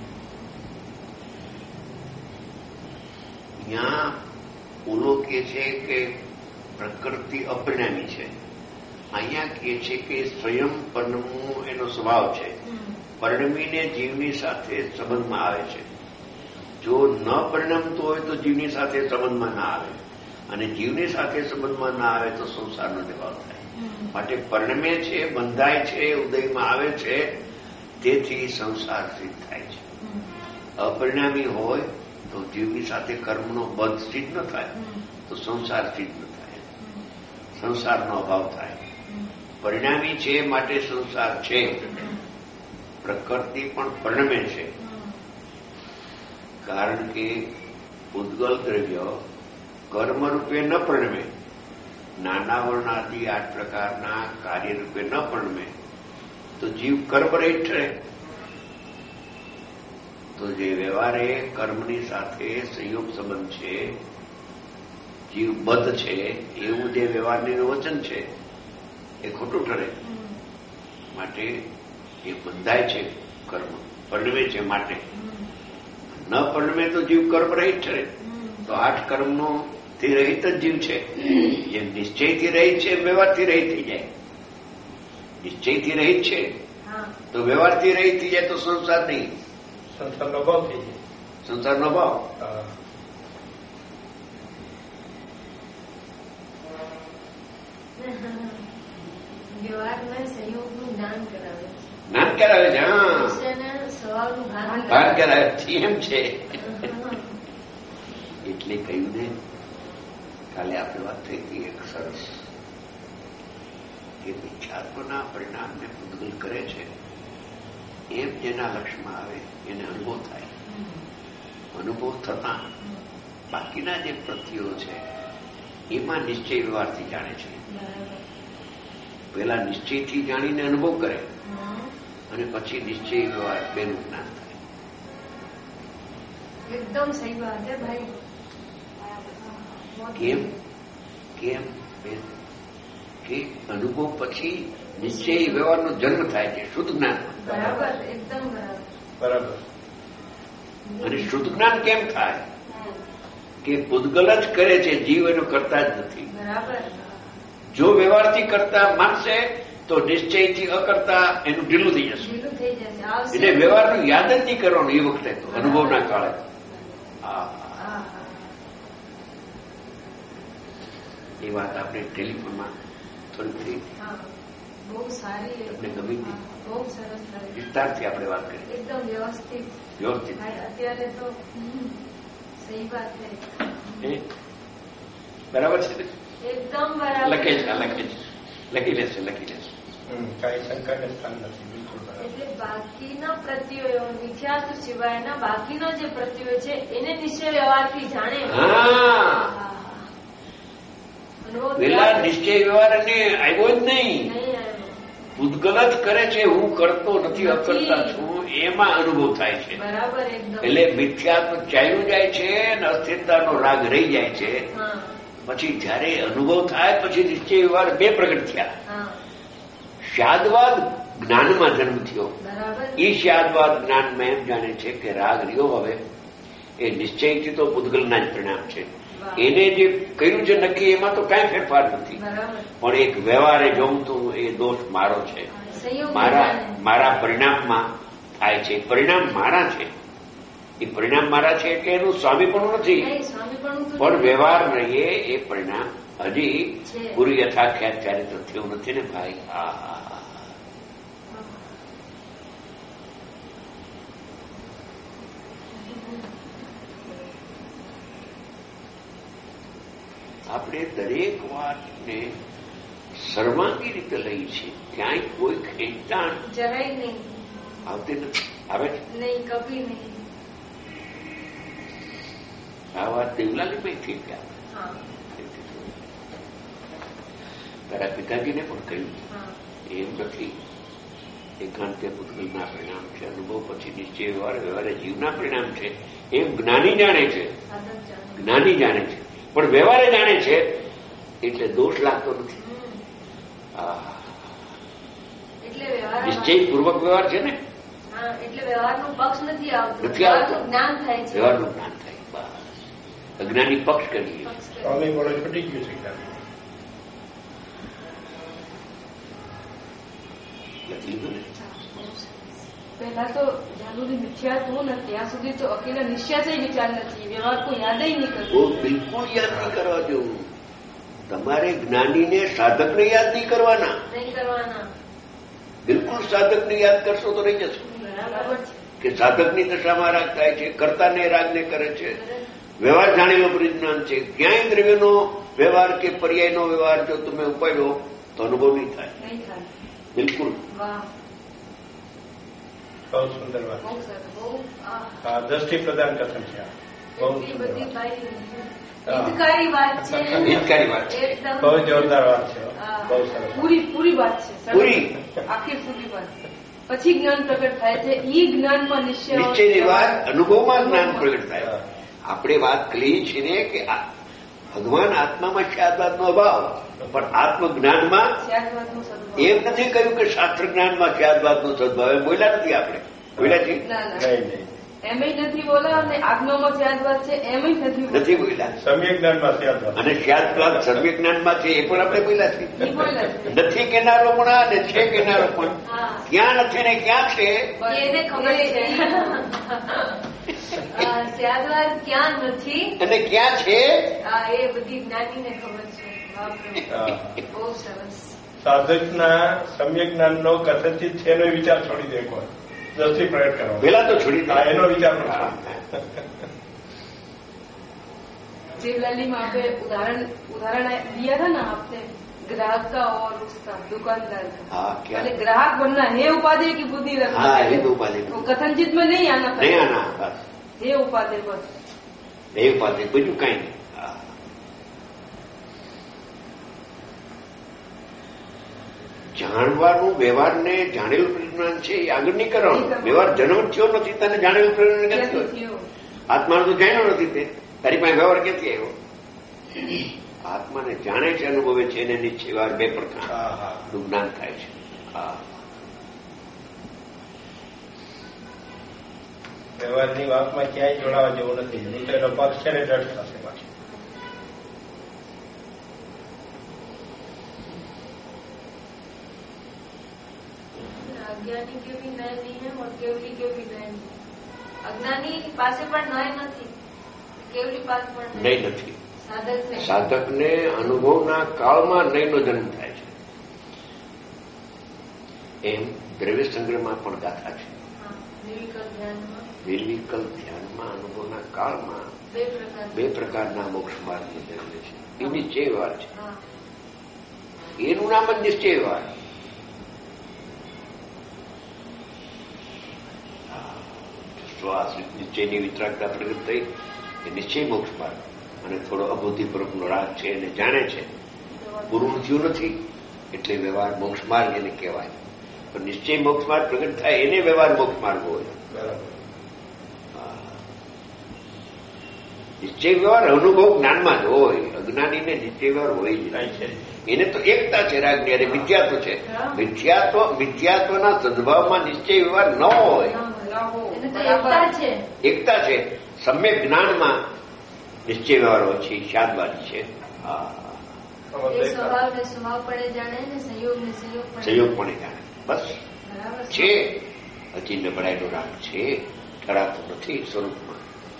ત્યાં ઓલો કે છે કે પ્રકૃતિ અપરિણામી છે, અહીંયા કે છે કે સ્વયં પરિણમવું એનો સ્વભાવ છે. પરિણમીને જીવની સાથે સંબંધમાં આવે છે. જો ન પરિણમતું હોય તો જીવની સાથે સંબંધમાં ના આવે, અને જીવની સાથે સંબંધમાં ના આવે તો સંસારનો નિભાવ થાય. માટે પરિણમે છે, બંધાય છે, ઉદયમાં આવે છે, તેથી સંસાર સિદ્ધ થાય છે. અપરિણામી હોય તો જીવની સાથે કર્મનો બંધ સિદ્ધ ન થાય તો સંસાર સિદ્ધ ન થાય, સંસારનો અભાવ થાય. પરિણામી છે માટે સંસાર છે. પ્રકૃતિ પણ પરિણમે છે, કારણ કે પૂતગલ દ્રવ્ય કર્મરૂપે ન પરિણમે. નાના વર્ણાદિ 8 પ્રકારના કાર્યરૂપે ન પરિણમે તો જીવ કર્મરહિત ઠરે. તો જે વ્યવહારે કર્મની સાથે સંયોગ સંબંધ છે, જીવ બદ્ધ છે, એવું જે વ્યવહારનું વચન છે એ ખોટું ઠરે. માટે એ બંધાય છે, કર્મ પરિણમે છે. માટે ન પરિણમે તો જીવ કર્મરહિત ઠરે. તો 8 કર્મનો થી રહિત જ જીવ છે. જેમ નિશ્ચયથી રહિત છે વ્યવહારથી રહિત થઈ જાય. નિશ્ચયથી રહિત છે તો વ્યવહારથી રહિત થઈ જાય તો સંસાર નહીં, સંસારનો ભાવ થઈ જાય. સંસારનો ભાવ. વ્યવહારમાં સંયોગનું જ્ઞાન કરાવે છે. જ્ઞાન કરાવે છે. હા, સ્વભાવનું ભાન કરાવે છે. એમ છે. એટલે કહ્યું ને, કાલે આપણે વાત થઈ હતી એક સરસ કે મિથ્યાત્વના પરિણામને પૂતગલ કરે છે, એમ જેના લક્ષ્યમાં આવે એને અનુભવ થાય. અનુભવ થતા બાકીના જે પ્રત્યો છે એમાં નિશ્ચય વ્યવહારથી જાણે છે. પેલા નિશ્ચયથી જાણીને અનુભવ કરે અને પછી નિશ્ચય વ્યવહાર બેનું જ્ઞાન થાય. એકદમ સહી વાત છે ભાઈ. કેમ કેમ કે અનુભવ પછી નિશ્ચય વ્યવહારનો જન્મ થાય છે, શુદ્ધ જ્ઞાન. બરાબર, એકદમ બરાબર. અને શુદ્ધ જ્ઞાન કેમ થાય કે પૂતગલ જ કરે છે, જીવ એનો કરતા જ નથી. બરાબર. જો વ્યવહારથી કરતા માનશે તો નિશ્ચયથી અકર્તા એનું ઢીલું થઈ જશે. એટલે વ્યવહારનું યાદ જ નહીં કરવાનું એ વખતે, તો અનુભવના કાળે. એ વાત આપણે ટેલિફોનમાં થોડીક થઈ બહુ સારી, તમને ગમી હતી? બહુ સરસ વિસ્તારથી આપણે વાત કરી, એકદમ વ્યવસ્થિત. અત્યારે તો સહી વાત છે. બરાબર છે? એકદમ બરાબર. લખી લેશે. કઈ શંકાને સ્થાન નથી. બિલકુલ બરાબર. એટલે બાકીના પ્રત્યયો મિથ્યાત્વ સિવાયના બાકીના જે પ્રત્યયો છે એને નિશ્ચય વ્યવહારથી જાણે. પેલા નિશ્ચય વ્યવહાર અને આવ્યો જ નહીં. પૂતગલ જ કરે છે, હું કરતો નથી, અકર્તા છું, એમાં અનુભવ થાય છે. બરાબર. એટલે મિથ્યાત્વ ચાલ્યું જાય છે અને અસ્થિરતાનો રાગ રહી જાય છે. પછી જયારે અનુભવ થાય પછી નિશ્ચય વ્યવહાર 2 પ્રગટ થયા. શાદવાદ જ્ઞાનમાં જન્મ થયો. એ શાદવાદ જ્ઞાનમાં એમ જાણે છે કે રાગ રહ્યો હવે એ નિશ્ચયથી તો પૂતગલના જ પરિણામ છે. એને જે કર્યું છે નક્કી એમાં તો કાંઈ ફેરફાર નથી, પણ એક વ્યવહારે જોમતું એ દોષ મારો છે, મારા પરિણામમાં થાય છે. પરિણામ મારા છે, એ પરિણામ મારા છે એટલે એનું સ્વામીપણું નથી, પણ વ્યવહાર રહીએ એ પરિણામ હજી પૂરી યથાખ્યાત ત્યારે તો થયું નથી ને ભાઈ. આપણે દરેક વાતને સર્વાંગી રીતે લઈ છે. ક્યાંય કોઈ ખેંચાણ જરાય નહીં આવતી નથી. આવે છે નહીં, કભી નહીં. આ વાત દેવલાલી ભાઈ થઈ ગયા. હા તારા પિતાજીને પણ કહ્યું હા એમ નથી. એકાંતે પૂતગલના પરિણામ છે, અનુભવ પછી નિશ્ચય વ્યવહાર, વ્યવહારે જીવના પરિણામ છે. એમ જ્ઞાની જાણે છે, સાધક જાણે. જ્ઞાની જાણે છે, પણ વ્યવહારે જાણે છે એટલે દોષ લાગતો નથી. એટલે વ્યવહાર નિશ્ચયપૂર્વક વ્યવહાર છે ને, હા એટલે વ્યવહારનો પક્ષ નથી આવતો, નથી આવતો. વ્યવહારનું જ્ઞાન થાય છે. વ્યવહારનું જ્ઞાન થાય. બસ અજ્ઞાની પક્ષ કરીએ. પક્ષ કરે. સ્વામી બોલો છૂટી ગયું છે જ્ઞાન. લખી લીધું ને? પહેલા તો જ્યાં સુધી મિથ્યાત્વ ને ત્યાં સુધી તો અકેલા નિશ્ચય વિચાર નથી, વ્યવહાર કોઈ યાદ નહીં બહુ કરતું. બિલકુલ યાદ નહીં કરવા જેવું. તમારે જ્ઞાનીને સાધકને યાદ નહીં કરવાના. નહીં કરવાના. બિલકુલ સાધકને યાદ કરશો તો રહી જશો. બરાબર છે. કે સાધકની દશામાં રાગ થાય છે, કર્તાને રાગને કરે છે. વ્યવહાર જાણેલો પરિજ્ઞાન છે. ક્યાંય દ્રવ્યનો વ્યવહાર કે પર્યાયનો વ્યવહાર જો તમે ઉપાડ્યો તો અનુભવ નહીં થાય. નહીં થાય. બિલકુલ. વાહ, બહુ સુંદર વાત. બહુ સરસ. બહુ આ દ્રષ્ટિ પ્રદાન કથન છે. બહુ એટલી સુંદર બધી વાત. હિતકારી વાત છે. હિતકારી વાત છે. એકદમ બહુ જોરદાર વાત છે. હા. બહુ સરસ. પૂરી વાત છે. સરસ. પૂરી. આખી પૂરી વાત. પછી જ્ઞાન પ્રગટ થાય છે. ઈ જ્ઞાનમાં નિશ્ચય નિશ્ચયની વાત અનુભવમાં જ્ઞાન પ્રગટ થાય. આપણે વાત કરી છે ને કે ભગવાન આત્મામાં શાદવાદનો અભાવ, પણ આત્મજ્ઞાનમાં ત્યાગવાદનો સદભાવ. એમ નથી કહ્યું કે શાસ્ત્ર જ્ઞાનમાં શાદવાદનો સદભાવ. એમ બોલ્યા નથી આપણે. બોલ્યા છે? ના ના, નહીં નહીં. એમય નથી બોલા અને આજ્ઞામાં ત્યાગવાદ છે એમય નથી બોલા. નથી બોલ્યા. સમ્યક જ્ઞાનમાં શાદવાદ. અને શાદવાદ સર્વે જ્ઞાનમાં છે એ પણ આપણે બોલ્યા છે. ઈ બોલ્યા છે. નથી કેનારો પણ અને છે કેનારો પણ. હા ક્યાં નથી ને ક્યાં છે એને ખબર છે. સ્યાદવાદ ક્યાં નથી અને ક્યાં છે એ બધી જ્ઞાનીને ખબર છે. બાપરે. હા. બહુ સરસ. સાધકના સમ્યક જ્ઞાનનો કથનચિત છે એનો વિચાર છોડી દે કોઈ. દ્રષ્ટિ પ્રગટ કરો. પેલા તો છોડી હા, એનો વિચાર પણ હા. जीवलाली में आपने उदाहरण दिया था ना आपने, ग्राहक का और उसका दुकानदार का. हाँ, क्या? पहले ग्राहक बनना है उपाधि की बुद्धि रखना. हाँ, ये तो उपाधि. वो कथनचित में नहीं आना था. नहीं आना. बस ये उपाधि बस. એ ઉપાધિ બીજું કઈ નહીં. જાણવાનું વ્યવહારને જાણેલું પરિજ્ઞાન છે એ આગળ નહીં કરવાનું. વ્યવહાર જન્મ થયો નથી તને જાણેલું પરિજ્ઞાન ક્યાંથી कैसे થયું? थियो? આત્માને તો જાણ્યો નથી તે. તારી પાસે વ્યવહાર ક્યાંથી આવ્યો? આત્માને જાણે છે, અનુભવે છે, એને નિશ્ચય વ્યવહાર બે પ્રકાર હા હા. નું જ્ઞાન થાય છે. હા, વ્યવહારની વાતમાં ક્યાંય જોડાવા જેવું નથી. નહીં તો એનો પક્ષ છે ને દ્રઢ થશે પાછું. અજ્ઞાની કે ભી નય નહીં હે और કેવલી કે ભી નય નહીં. અજ્ઞાની પાસે પણ નય નથી, કેવલી પાસે પણ નય. નહીં નથી. સાધક છે. સાધકને અનુભવના કાળમાં નયનો જન્મ થાય છે. એમ દ્રવ્ય સંગ્રહમાં પણ ગાથા છે. હા, નિર્વિકલ્પ ધ્યાનમાં નિર્વિકલ્પ ધ્યાનમાં અનુભવના કાળમાં બે પ્રકારના મોક્ષ માર્ગની જન્મ છે. એ નિશ્ચય વ્યવહાર છે. હા એનું નામ જ નિશ્ચય વ્યવહાર. શ્વાસ નિશ્ચયની વિતરાગતા પ્રગટ થઈ એ નિશ્ચય મોક્ષ માર્ગ. અને થોડો અબુદ્ધિપૂર્વકનો રાગ છે એને જાણે છે, પૂરું થયું નથી એટલે વ્યવહાર મોક્ષ માર્ગ એને કહેવાય. પણ નિશ્ચય મોક્ષ માર્ગ પ્રગટ થાય એને વ્યવહાર મોક્ષ માર્ગ હોય. બરાબર. નિશ્ચય વ્યવહાર અનુભવ જ્ઞાનમાં જ હોય. અજ્ઞાનીને નિશ્ચય વ્યવહાર હોય જ નહીં. કાંઈ છે. એને તો એકતા છે રાગની અને મિથ્યાત્વ છે. મિથ્યાત્વના સદભાવમાં નિશ્ચય વ્યવહાર ન હોય. એને તો એકતા છે. એકતા છે. સમ્યક જ્ઞાનમાં નિશ્ચય વ્યવહાર હોય છે. શાદવાદી છે. હા, એ સ્વભાવને સ્વભાવપણે જાણે ને સંયોગને સંયોગપણે સંયોગ પણ જાણે. બસ બરાબર છે. હજી નબળાઈનો રાગ છે, ઠરાતો નથી સ્વરૂપમાં.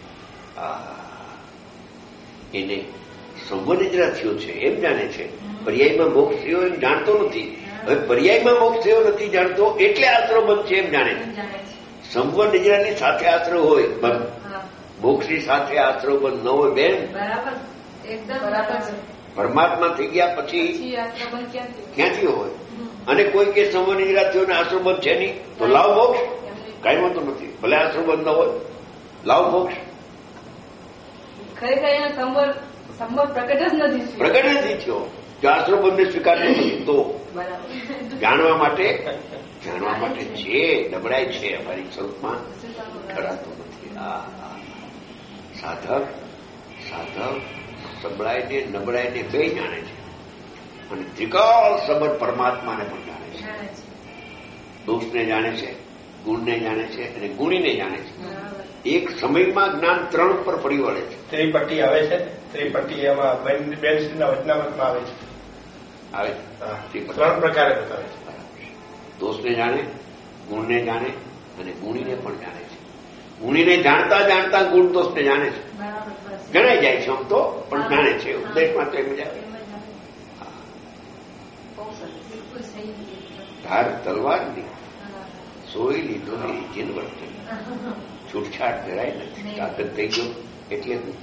એને સંવનિદ્રા થયો છે એમ જાણે છે. પર્યાયમાં મોક્ષ થયો એમ જાણતો નથી. હવે પર્યાયમાં મોક્ષ થયો નથી જાણતો એટલે આશરો બંધ છે એમ જાણે છે. જાણે છે. સંવનિદ્રાની સાથે આશરો હોય બંધ, હા મોક્ષની સાથે આશરો બંધ ન હોય બેન. બરાબર, એકદમ બરાબર બરાબર છે. છે. પરમાત્મા થઈ ગયા પછી પછી આ સંબંધ ક્યાંથી ક્યાંથી હોય? અને કોઈ કે સંબંધ નિરાતીઓને આ સંબંધ છે નહીં તો લાવ મોક્ષ, કાંઈ વાંધો નથી, ભલે આ સંબંધ ન હોય, લાવ મોક્ષ. ખરેખર અહીંયા સંબંધ પ્રકટ જ નથી થયો. પ્રગટ નથી થયો. જો આ સંબંધને સ્વીકારતો નથી તો બરાબર. જાણવા માટે છે, નબળાઈ છે અમારી સ્વરૂપમાં, કરાતો નથી. સાધક સંભળાઈને નબળાઈને બે જાણે છે, અને ત્રિકાળ સંબંધ પરમાત્માને પણ જાણે છે. દોષને જાણે છે, ગુણને જાણે છે અને ગુણીને જાણે છે. એક સમયમાં જ્ઞાન 3 પર ફરી વળે છે. ત્રિપટ્ટી આવે છે, ત્રિપટ્ટી એમાં બેનશ્રીના વચનામતમાં આવે છે. 3 પ્રકારે બતાવે છે. દોષને જાણે, ગુણને જાણે અને ગુણીને પણ જાણે છે. ગુણીને જાણતા જાણતા ગુણ દોષને જાણે છે. જણાઈ જાય છે આમ તો, પણ જાણે છે. ઉપદેશમાં તો એમ જ આવે. ધાર તલવારની સોઈ લીધો જીન વર્તે, છૂટછાટ જરાય નથી. તાકત થઈ ગયો એટલે હું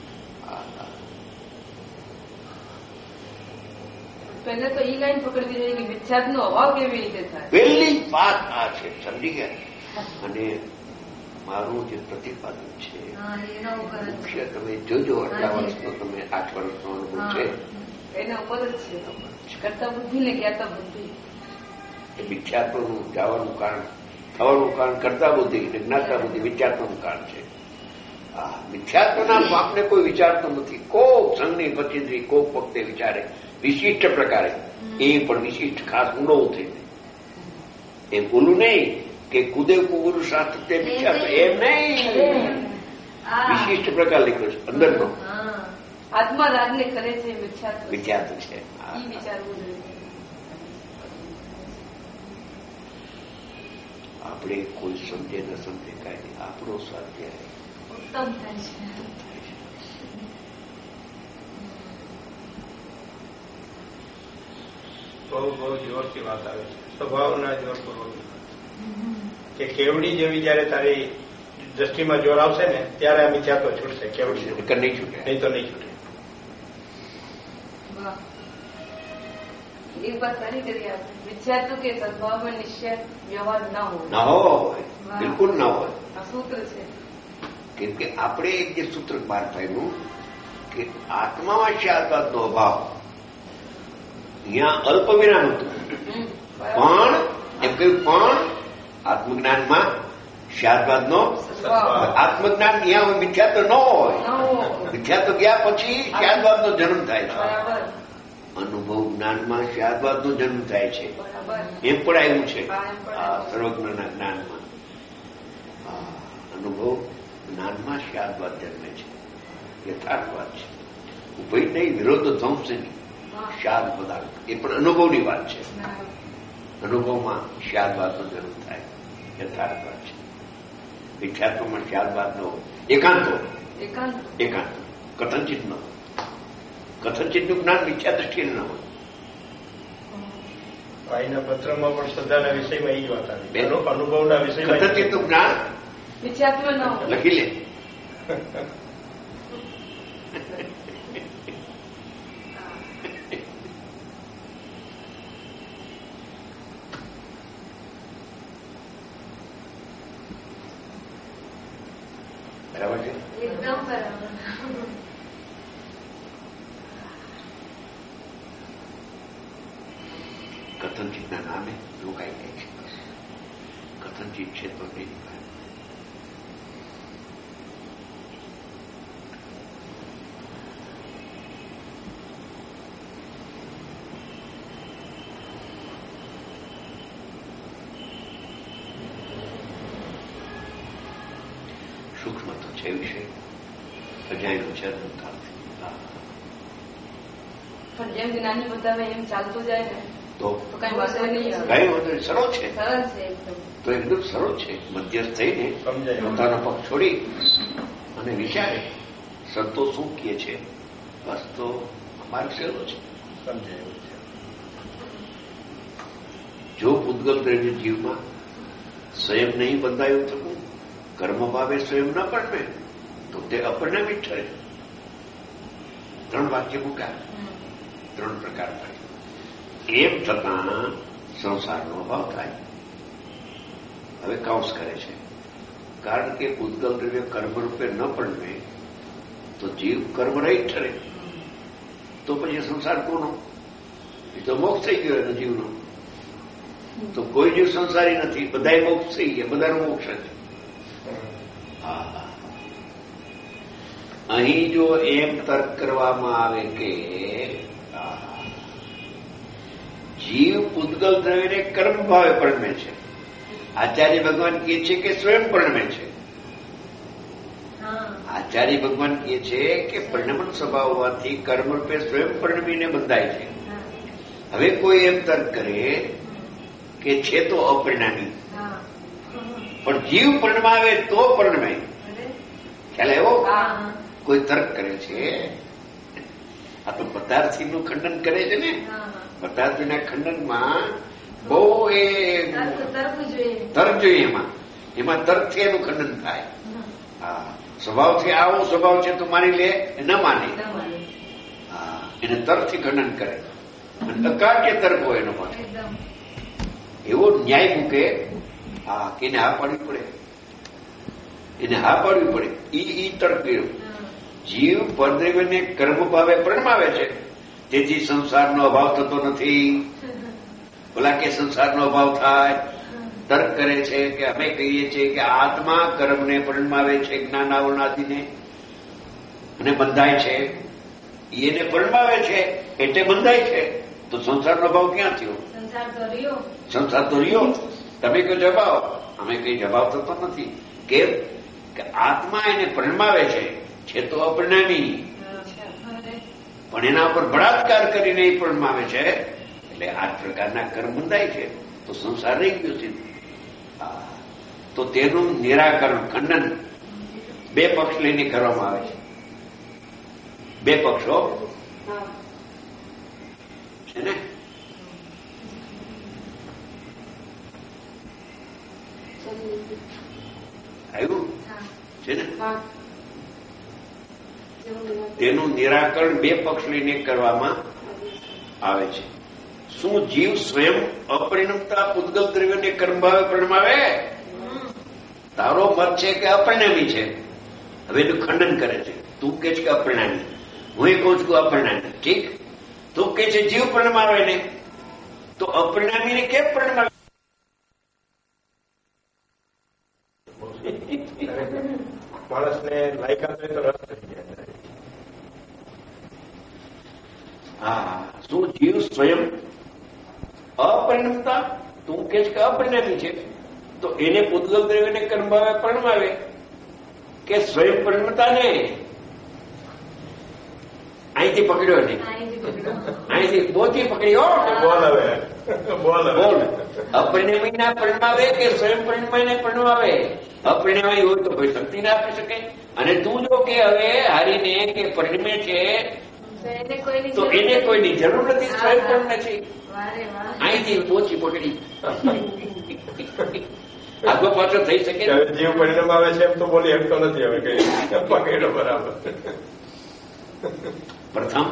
પહેલે તો એ લાઈન પકડવી જોઈએ કે મિથ્યાત્વનો અભાવ કેવી રીતે થાય. પહેલી વાત આ છે, સમજી ગયા. અને મારું જે પ્રતિપાદન છે મુખ્ય તમે જોજો, 18 વર્ષનો તમે 8 વર્ષનો અનુભવ છે એના ઉપર જ છે. કરતા બુદ્ધિ ને જ્ઞાતા બુદ્ધિ. એ મિથ્યાત્વનું થવાનું કારણ કરતા બુદ્ધિ અને જ્ઞાતા બુદ્ધિ મિથ્યાત્વનું કારણ છે. મિથ્યાત્વના પાપને કોઈ વિચારતો નથી. કોક સંઘની પ્રતિનિધિ કોક વખતે વિચારે વિશિષ્ટ પ્રકારે, એ પણ વિશિષ્ટ ખાસ ઊંડો થઈને. એમ બોલું નહીં કે કુદેવ કુગુરુ શાસ્ત્ર તે મિથ્યાત્વ, એમ નહીં. વિશિષ્ટ પ્રકાર લખ્યો છે અંદરનો. આત્મા રાગને કરે છે મિથ્યાત્વ છે. વિચારવું જોઈએ. આપણે કોઈ સમજે ન સમજે કાંઈ નહીં, આપણો સ્વાધ્યાય ઉત્તમ થાય છે. બહુ જોરથી વાત આવે છે, સ્વભાવના જોરપૂર્વક. કે કેવડી જેવી જયારે તારી દ્રષ્ટિમાં જોર આવશે ને ત્યારે આ મિથ્યાત્વ છૂટશે. કેવડી નહીં છૂટે, નહીં તો નહીં છૂટે. એક વાત સારી કરી આપે. મિથ્યાત્વ કે સદભાવમાં નિશ્ચય વ્યવહાર ના હોય. ના હોય, બિલકુલ ના હોય. આ સૂત્ર છે. કેમ કે આપણે એક જે સૂત્ર બહાર થયેલું કે આત્મામાં શાદવાદનો અભાવ, અહીંયા અલ્પ વિરામ હતું. પણ એમ કહ્યું, પણ આત્મજ્ઞાનમાં શાદવાદનો આત્મજ્ઞાન અહીંયા મિથ્યાત્વ ન હોય. મિથ્યાત્વ ગયા પછી શાદવાદનો જન્મ થાય છે. અનુભવ જ્ઞાનમાં શાદવાદનો જન્મ થાય છે. એમ પણ આવ્યું છે સર્વજ્ઞના જ્ઞાનમાં. અનુભવ જ્ઞાનમાં શાદવાદ જન્મે છે, યથાર્થવાદ છે. ઉભય નહીં, વિરોધ ધ્વંસ નહીં, શાદ પદાર્થ. એ પણ અનુભવની વાત છે. અનુભવમાં શાદવાદનો જન્મ થાય, યથાર્થવાદ છે. મિથ્યાત્વમાં શાદવાદનો એકાંતો કથનચિત ન હોય. કથનચિતનું જ્ઞાન મિથ્યા દ્રષ્ટિએ ન હોય. ભાઈના પત્રમાં પણ શ્રદ્ધાના વિષયમાં એ જ વાત આવી. અનુભવના વિષયમાં કથનચિતનું જ્ઞાન મિથ્યાત્વ ન હોય. લખી લે. બરાબર છે? એકદમ બરાબર. કથનચિતના નામે રોકાઈ જાય છે. કથનચિત છે તો નહીં. સૂક્ષ્મ તો છે વિષય, અજાયનું છે પણ જેમ જ્ઞાની બતાવે એમ ચાલતું જાય ને તો કઈ વાંધો નહીં આવે. કઈ વાંધો નહીં, સરળ છે. સરળ છે એકદમ. તો એકદમ સરળ છે. મધ્યસ્થ થઈને સમજાય. પોતાનો પગ છોડી અને વિચારે સંતો શું કહે છે, બસ તો માર્ગ સહેલો છે. સમજાય એવું છે. જો પૂતગલ કરીને જીવમાં સ્વયં નહીં બંધાયું થતું, કર્મ ભાવે સ્વયં ન પડે તો તે અપરિણામિત ઠરે. 3 વાક્ય મૂક્યા. 3 પ્રકાર થાય. એમ છતાં સંસારનો અભાવ થાય. હવે કાઉન્સ કરે છે, કારણ કે પૂતગલ દ્રવ્ય કર્મરૂપે ન પડે તો જીવ કર્મરહિત ઠરે, તો પછી સંસાર કોનો? એ તો મોક્ષ થઈ ગયો એનો જીવનો. તો કોઈ જીવ સંસારી નથી, બધા મોક્ષ થઈ ગયા, બધાનો મોક્ષ છે. અહીં જો એમ તર્ક કરવામાં આવે કે જીવ પૂતગલ દ્રવ્યને કર્મ ભાવે પરણમે છે, આચાર્ય ભગવાન કહે છે કે સ્વયં પરણમે છે. આચાર્ય ભગવાન કહે છે કે પરિણમન સ્વભાવ હોવાથી કર્મરૂપે સ્વયં પરિણમીને બંધાય છે. હવે કોઈ એમ તર્ક કરે કે છે તો અપરિણામી, પણ જીવ પરિણમાવે તો પરિણમે. ખ્યાલ એવો કોઈ તર્ક કરે છે. આ તો પદાર્થીનું ખંડન કરે છે ને. પદાર્થીના ખંડનમાં બહુ એ તર્ક જોઈએ. એમાં તર્કથી એનું ખંડન થાય. હા, સ્વભાવથી આવો સ્વભાવ છે તો માની લે, ન માને. હા, એને તર્કથી ખંડન કરે. અકાટ્ય તર્ક હોય એનો પાસે એવો ન્યાય મૂકે કે એને હા પાડવી પડે, એને હા પાડવી પડે. ઈ તર્ક કર્યો. જીવ પરદ્રવ્યને કર્મ ભાવે પરણમાવે છે, તેથી સંસારનો અભાવ થતો નથી. બોલા કે સંસારનો અભાવ થાય. તર્ક કરે છે કે અમે કહીએ છીએ કે આત્મા કર્મને પરણમાવે છે, જ્ઞાન આવરણાદિને, અને બંધાય છે. એને પરણમાવે છે એટલે બંધાય છે. તો સંસારનો અભાવ ક્યાં થયો? સંસાર તો રહ્યો. તમે કહો જવાબ, અમે કઈ જવાબ થતો નથી. કેમ કે આત્મા એને પરણમાવે છે તો અપરિણામી, પણ એના ઉપર બળાત્કાર કરીને એ પરણમાવે છે. એટલે આ પ્રકારના કર્મ બંધાય છે તો સંસાર રહી ગયો છે. તો તેનું નિરાકરણ, ખંડન 2 પક્ષ લઈને કરવામાં આવે છે. 2 પક્ષો છે ને. આવ્યું છે ને. તેનું નિરાકરણ 2 પક્ષ લઈને કરવામાં આવે છે. શું જીવ સ્વયં અપરિણમતા પૂતગલ દ્રવ્યને કર્મભાવે પરણમાવે? તારો મત છે કે અપરિણામી છે. હવે એનું ખંડન કરે છે. તું કે છે કે અપરિણામી, હું એ કહું છું કે અપરિણામી. ઠીક, તું કે છે જીવ પરણમાવે ને, તો અપરિણામીને કેમ પરણમાવે? માણસને લાયકાત હોય તો રસ થઈ જાય. હા, શું જીવ સ્વયં અપરિણમતા, તું કે છે કે અપરિણામી છે, તો એને પૂતગલ દ્રવ્યને કર્મભાવે પરણમાવે કે સ્વયં પરિણમતા ને? અહીંથી પકડ્યો ને, અહીંથી બોથી પકડ્યો. બોલ. અપરિણામીના પરણમાવે કે સ્વયં પરિણમાને પરણમાવે? અપરિણામી હોય તો કોઈ શક્તિ ના આપી શકે. અને તું જો કે હવે હારીને કે પરિણમે છે તો એને કોઈની જરૂર નથી, સ્વયં પરિણમે છે. અહીંથી બોથી પકડી આગો પાછો થઈ શકે. જીવ પરિણામ આવે છે એમ તો બોલી શકતો નથી. હવે કઈ પકડ્યો બરાબર. પ્રથમ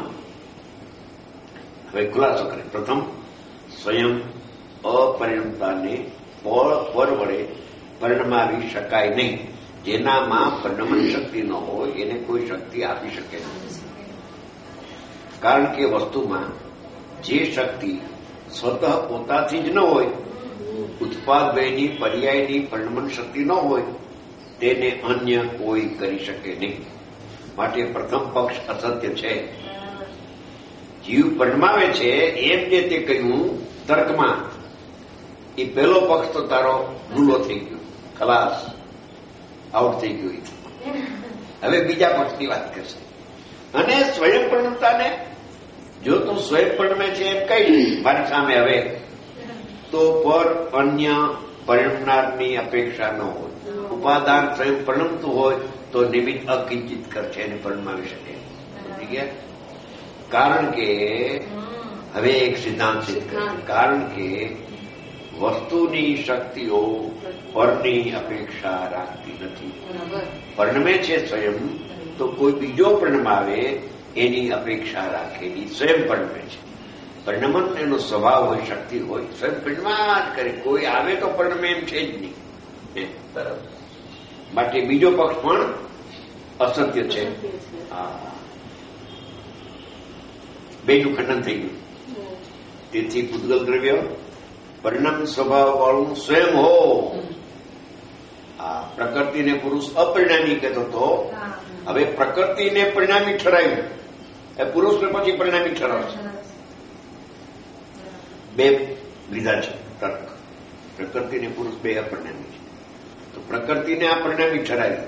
હવે ખુલાસો કરે. પ્રથમ, સ્વયં અપરિણમતાને પર વડે પરિણમાવી શકાય નહીં. જેનામાં પરિણમન શક્તિ ન હોય એને કોઈ શક્તિ આપી શકે નહીં. કારણ કે વસ્તુમાં જે શક્તિ સ્વતઃ પોતાથી જ ન હોય, ઉત્પાદ વયની પર્યાયની પરિણમન શક્તિ ન હોય, તેને અન્ય કોઈ કરી શકે નહીં. માટે પ્રથમ પક્ષ અસત્ય છે. જીવ પરિણમાવે છે એમ જે તે કહ્યું તર્કમાં, એ પહેલો પક્ષ તો તારો ભૂલો થઈ ગયો, ખલાસ, આઉટ થઈ ગયું. હવે બીજા પક્ષની વાત કરશે. અને સ્વયં પરિણમતાને જો તું સ્વયં પરિણમે છે એમ કહી મારી સામે હવે, તો પર અન્ય પરિણમનારની અપેક્ષા ન હોય. ઉપાદાન સ્વયં પરિણમતું હોય તો નિમિત્ત અકિંચિત કરશે એને પરિણમાવી શકે. સમજી ગયા? કારણ કે હવે એક સિદ્ધાંત સિદ્ધ કરે. કારણ કે વસ્તુની શક્તિઓ પરની અપેક્ષા રાખતી નથી. પરિણમે છે સ્વયં તો કોઈ બીજો પરિણમાવે એની અપેક્ષા રાખેલી સ્વયં પરણમે છે. પરિણમન એનો સ્વભાવ હોય, શક્તિ હોય, સ્વયં પરિણમાં જ કરે. કોઈ આવે તો પરિણમે એમ છે જ નહીં. બરાબર. માટે બીજો પક્ષ પણ અસત્ય છે. હા, બેનું ખંડન થઈ ગયું. તેથી પૂતગલ દ્રવ્ય પરિણામ સ્વભાવ વાળું સ્વયં હો. આ પ્રકૃતિને પુરુષ અપરિણામી કહેતો હતો. હવે પ્રકૃતિને પરિણામી ઠરાવ્યું, એ પુરુષને પછી પરિણામી ઠરાવે છે. બે લીધા છે તર્ક. પ્રકૃતિને પુરુષ બે અપરિણામી છે, તો પ્રકૃતિને આ પરિણામી ઠરાવી.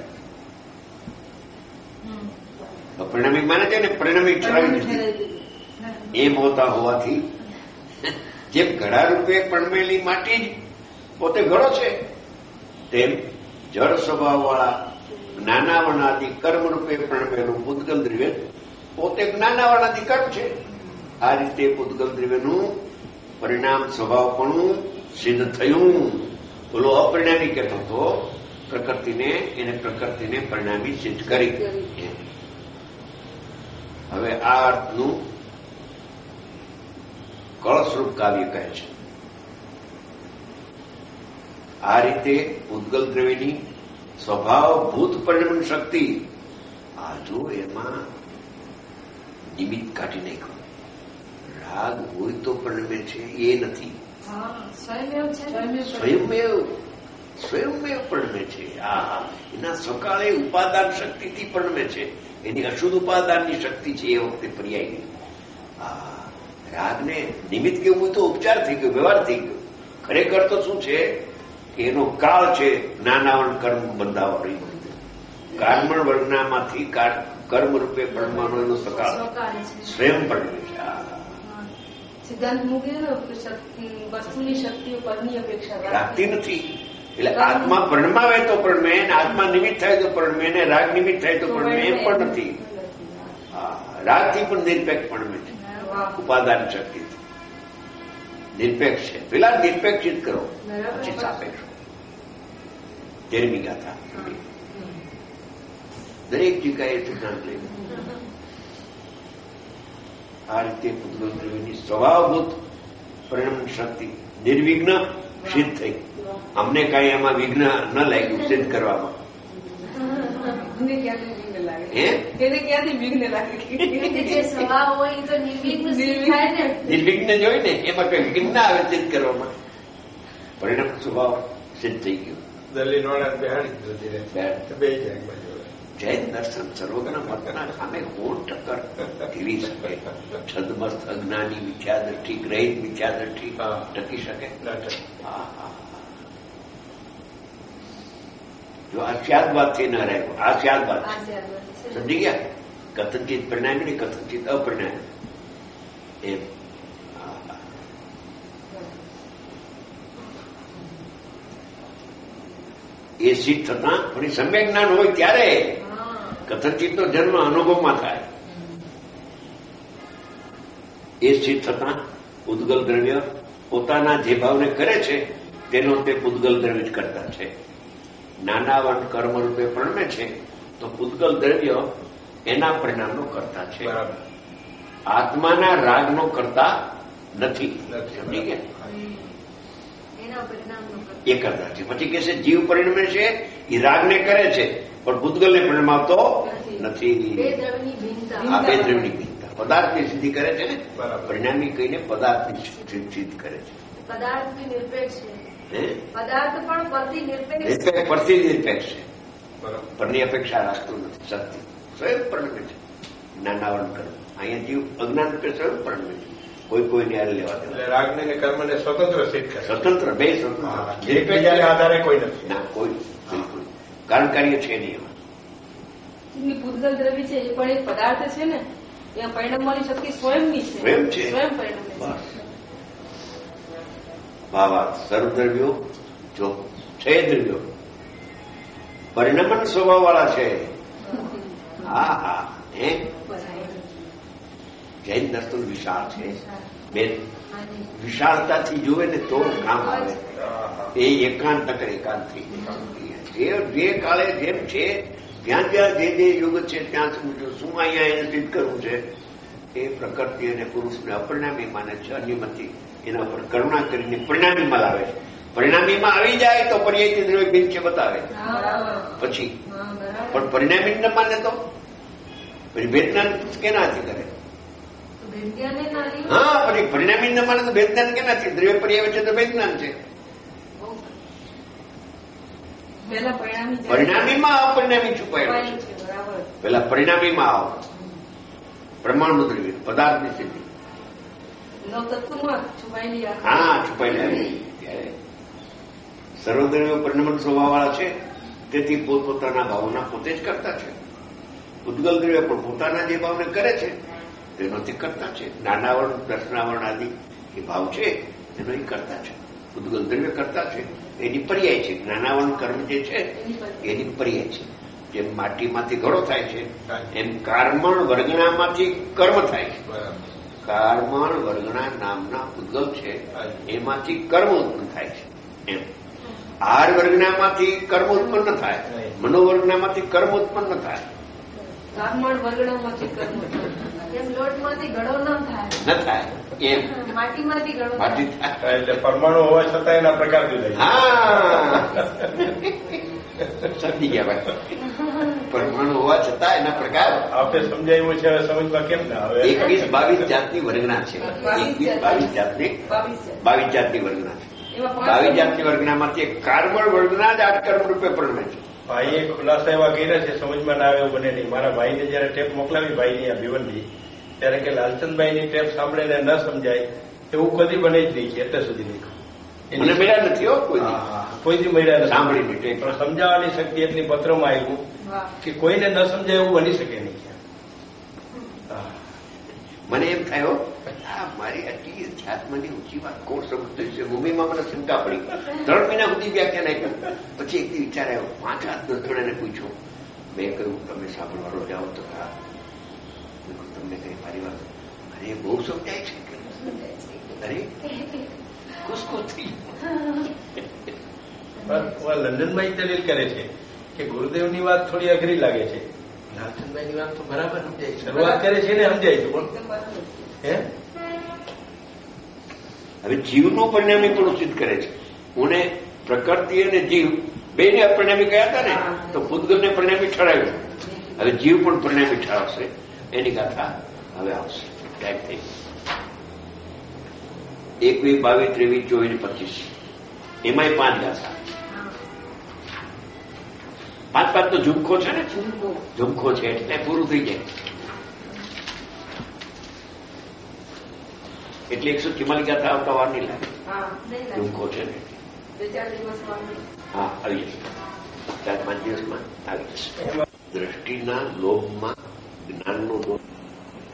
અપરિણામી માને છે ને, પરિણામી ઠરાવી દીધી. એમ હોતા હોવાથી જેમ ઘડા રૂપે પરણમેલી માટી જ પોતે ઘડો છે, તેમ જળ સ્વભાવવાળા જ્ઞાનાવરણાદિ કર્મ રૂપે પરણમેલું પૂતગલ દ્રવ્ય પોતે જ્ઞાનાવરણાદિ કર્મ છે. આ રીતે પૂતગલ દ્રવ્યનું પરિણામ સ્વભાવપણું સિદ્ધ થયું. બોલો અપરિણામી કહેતો હતો પ્રકૃતિને પરિણામી સિદ્ધ કરી. હવે આ અર્થનું કળસ્વરૂપ કાવ્ય કહે છે. આ રીતે પૂતગલ દ્રવ્યની સ્વભાવભૂત પરિણમન શક્તિ, આ જો એમાં નિમિત્ત કાઢી નાખ્યું. રાગ હોય તો પરિણમે છે એ નથી, સ્વયંમેવ પરિણમે છે. આ એના સકાળે ઉપાદાન શક્તિથી પરિણમે છે. એની અશુદ્ધ ઉપાદાનની શક્તિ છે એ વખતે પર્યાય. રાગને નિમિત્ત કેવું હોય તો ઉપચાર થઈ ગયો, વ્યવહાર થઈ ગયો. ખરેખર તો શું છે કે એનો કાળ છે જ્ઞાનાવરણ કર્મ બંધાવણ. કારમણ વર્ગનામાંથી કર્મ રૂપે પરણવાનો એનો સકાળ સ્વયં પરણે છે. સિદ્ધાંત મૂકે વસ્તુની શક્તિ પરની અપેક્ષા રાખતી નથી. એટલે આત્મા પરણમાવે તો પરણમે, આત્મા નિમિત્ત થાય તો પરણમે, ને રાગ નિમિત્ત થાય તો પરણમે, એમ પણ નથી. રાગથી પણ નિરપેક્ષ પરણમે છે, ઉપાદાન શક્તિ નિરપેક્ષ છે. પેલા નિરપેક્ષિત કરો, પછી સાપેક્ષ. 13મી ગાથા દરેક જગ્યાએ સિદ્ધાંત લઈને આ રીતે પૂતગલ દ્રવ્યની સ્વભાવભૂત પરિણામ શક્તિ નિર્વિઘ્ન સિદ્ધ થઈ. અમને કઈ એમાં વિઘ્ન ન લાગ્યું સિદ્ધ કરવામાં. નિર્વિઘ્ન જોઈ ને એમાં કઈ વિઘ્ન ના આવે સિદ્ધ કરવામાં. પરિણામ સ્વભાવ સિદ્ધ થઈ ગયું. જૈન દર્શન સર્વજ્ઞ મતના સામે કોણ ટક્કર કરી શકે? છદમસ્ત અજ્ઞાની મિથ્યા દ્રષ્ટિ, ગ્રહિત મિથ્યા દ્રષ્ટિ ટકી શકે? જો આ સ્યાદ બાદથી ન રહ્યો, આ સ્યાદ બાદ સમજી ગયા. કથનચિત પરિણામી ને કથનચિત અપરિણામી એમ. એ સિદ્ધ થતા પણ સમ્યક જ્ઞાન હોય ત્યારે કથનચિતનો જન્મ અનુભવમાં થાય. એ સિદ્ધ થતા પૂતગલ દ્રવ્ય પોતાના જે ભાવને કરે છે તેનો તે પૂતગલ દ્રવ્ય જ કરતા છે. નાનાવન કર્મ રૂપે પરણમે છે તો પૂતગલ દ્રવ્ય એના પરિણામનો કરતા છે. આત્માના રાગનો કરતા નથી. સમજી ગયા? એ કરતા છે. પછી કે છે જીવ પરિણમે છે એ રાગને કરે છે પણ પૂતગલને પરિણમાવતો નથી. આ બે દ્રવ્યની ભિન્નતા પદાર્થની સિદ્ધિ કરે છે ને, પરિણામી કહીને પદાર્થની સિદ્ધ કરે છે. પદાર્થ નિરપેક્ષ છે, પદાર્થ પણ પરથી નિરપેક્ષ છે, પરની અપેક્ષા રાખતું નથી. સત્ય સ્વયં પરિણમે છે. જ્ઞાનાવરણ કર્મ અહીંયા જીવ અજ્ઞાન રૂપે સ્વયં પરિણમે છે. કોઈ ન્યાય લેવા દે. રાગને કર્મને સ્વતંત્ર સિદ્ધ કરે. સ્વતંત્ર, બે સ્વતંત્ર, એકબીજાને આધારે કોઈ નથી. ના, કોઈ બિલકુલ કારણ કાર્ય છે નહીં એમાં. પૂતગલ દ્રવ્ય છે એ પણ એક પદાર્થ છે ને, ત્યાં પરિણમવાની શક્તિ સ્વયંની છે. સ્વયં છે, સ્વયં પરિણમે છે. ભાવાર્થ સર્વદ્રવ્યો જો છે દ્રવ્યો પરિણમન સ્વભાવ વાળા છે. હા હા, જૈન દર્શન વિશાળ છે. બેન વિશાળતાથી જોવે ને તો કામ આવે. એ એકાંત નકર એકાંત થઈ જાય. જે કાળે જેમ છે જ્યાં જ્યાં જે યુગ છે ત્યાં સમજો શું અહીંયા એને સિદ્ધ કરવું છે એ પ્રકૃતિ અને પુરુષને અપરિણામી માને છે. અનિયમથી એના પર કરુણા કરીને પરિણામીમાં લાવે છે. પરિણામીમાં આવી જાય તો પર્યાયથી દ્રવ્ય ભેદ છે બતાવે પછી, પણ પરિણામી ન માને તો પછી ભેદજ્ઞાન કેનાથી કરે? હા, પછી પરિણામી ન માને તો ભેદજ્ઞાન કેનાથી? દ્રવ્ય પર્યાય છે તો ભેદજ્ઞાન છે. પરિણામીમાં અપરિણામી છુપાયેલું છે. પેલા પરિણામીમાં આવો, પ્રમાણનું દ્રવ્ય પદાર્થની સ્થિતિ. હા, છુપાયેલી. સર્વદ્રવ્યો પરિણામ સ્વભાવવાળા છે, તેથી પોતપોતાના ભાવના પોતે જ કરતા છે. ઉદ્ગલ દ્રવ્ય પણ પોતાના જે ભાવને કરે છે તેનોથી કરતા છે. જ્ઞાનાવરણ, દર્શનાવરણ આદિ એ ભાવ છે એનો એ કરતા છે. ઉદ્ગલ દ્રવ્ય કરતા છે, એની પર્યાય છે. જ્ઞાનાવરણ કર્મ જે છે એની પર્યાય છે. જેમ માટીમાંથી ઘડો થાય છે એમ કારમણ વર્ગણામાંથી કર્મ થાય છે. કારમણ વર્ગણા નામના ઉદ્ગલ છે એમાંથી કર્મ ઉત્પન્ન થાય છે. એમ આહાર વર્ગનામાંથી કર્મ ઉત્પન્ન થાય, મનોવર્ગનામાંથી કર્મ ઉત્પન્ન થાય. કારમણ વર્ગણામાંથી કર્મ એમ લોટમાંથી ઘડો ન થાય એમ માટીમાંથી ઘડો માટી થાય. એટલે પરમાણુ હોવા છતાં એના પ્રકાર જુદા. હા, સમજી ગયા ભાઈ. પરમાણુ હોવા છતાં એના પ્રકાર આપણે સમજાયું છે. હવે સમજમાં કેમ ના આવે? 21-22 જાતની વર્ગના છે. 21-22 જાતની વર્ગના છે. 22 જાતની વર્ગનામાંથી એક કારમળ વર્ગના જ 8 કર્મ રૂપે પરિણમે છે. ભાઈએ ખુલાસા એવા કર્યા છે, સમજમાં ના આવે એવું બને નહીં. મારા ભાઈને જયારે ટેપ મોકલાવી ભાઈની આ ભીવનની, ત્યારે કે લાલચંદભાઈની ટેપ સાંભળીને ન સમજાય એવું કદી બને જ નહીં છે. અત્યાર સુધી નહીં મને મળ્યા નથી હો કોઈથી મળ્યા નથી સાંભળીને ટેપ. પણ સમજાવવાની શક્તિ એટલી પત્રમાં આવ્યું કે કોઈને ન સમજાય એવું બની શકે નહીં. મને એમ થયો મારી આટલી ધ્યાત્મની ઊંચી વાત કોણ સમજતું છે? ભૂમિમાં મને શંકા પડી. 3 મહિના સુધી વ્યાખ્યાન આપ્યું. પછી એક વિચાર આવ્યો, 5 હાથ 10 જણાને પૂછ્યું. મેં કહ્યું તમે સાંભળવાનો જાઓ તો ખરા. તમને કઈ મારી વાત અરે બહુ સમજાય છે કે અરે ખુશખુશ થઈ લંડનમાં દલીલ કરે છે કે ગુરુદેવની વાત થોડી અઘરી લાગે છે. લાલચંદભાઈની વાત તો બરાબર સમજાય. શરૂઆત કરે છે ને સમજાય છે. હે હવે જીવનું પરિણામી પણ સિદ્ધ કરે છે. હું પ્રકૃતિ અને જીવ બેને અપરિણામી ગયા હતા ને, તો પૂતગલને પરિણામી ઠરાવ્યું. હવે જીવ પણ પરિણામી ઠરાવશે. એની ગાથા હવે આવશે. ટાઈમ થઈ 21, 22, 23, 24, 25 એમાંય 5 ગાથા. 5 તો ઝુમખો છે ને, ઝુમખો છે એટલે પૂરું થઈ જાય. એટલે 144 ગાથા આવતા વાર નહીં લાગે. ઝુમખો છે ને. હા, આવી જશે. 4-5 દિવસમાં આવી જશે. દ્રષ્ટિના લોભમાં જ્ઞાનનો દોષ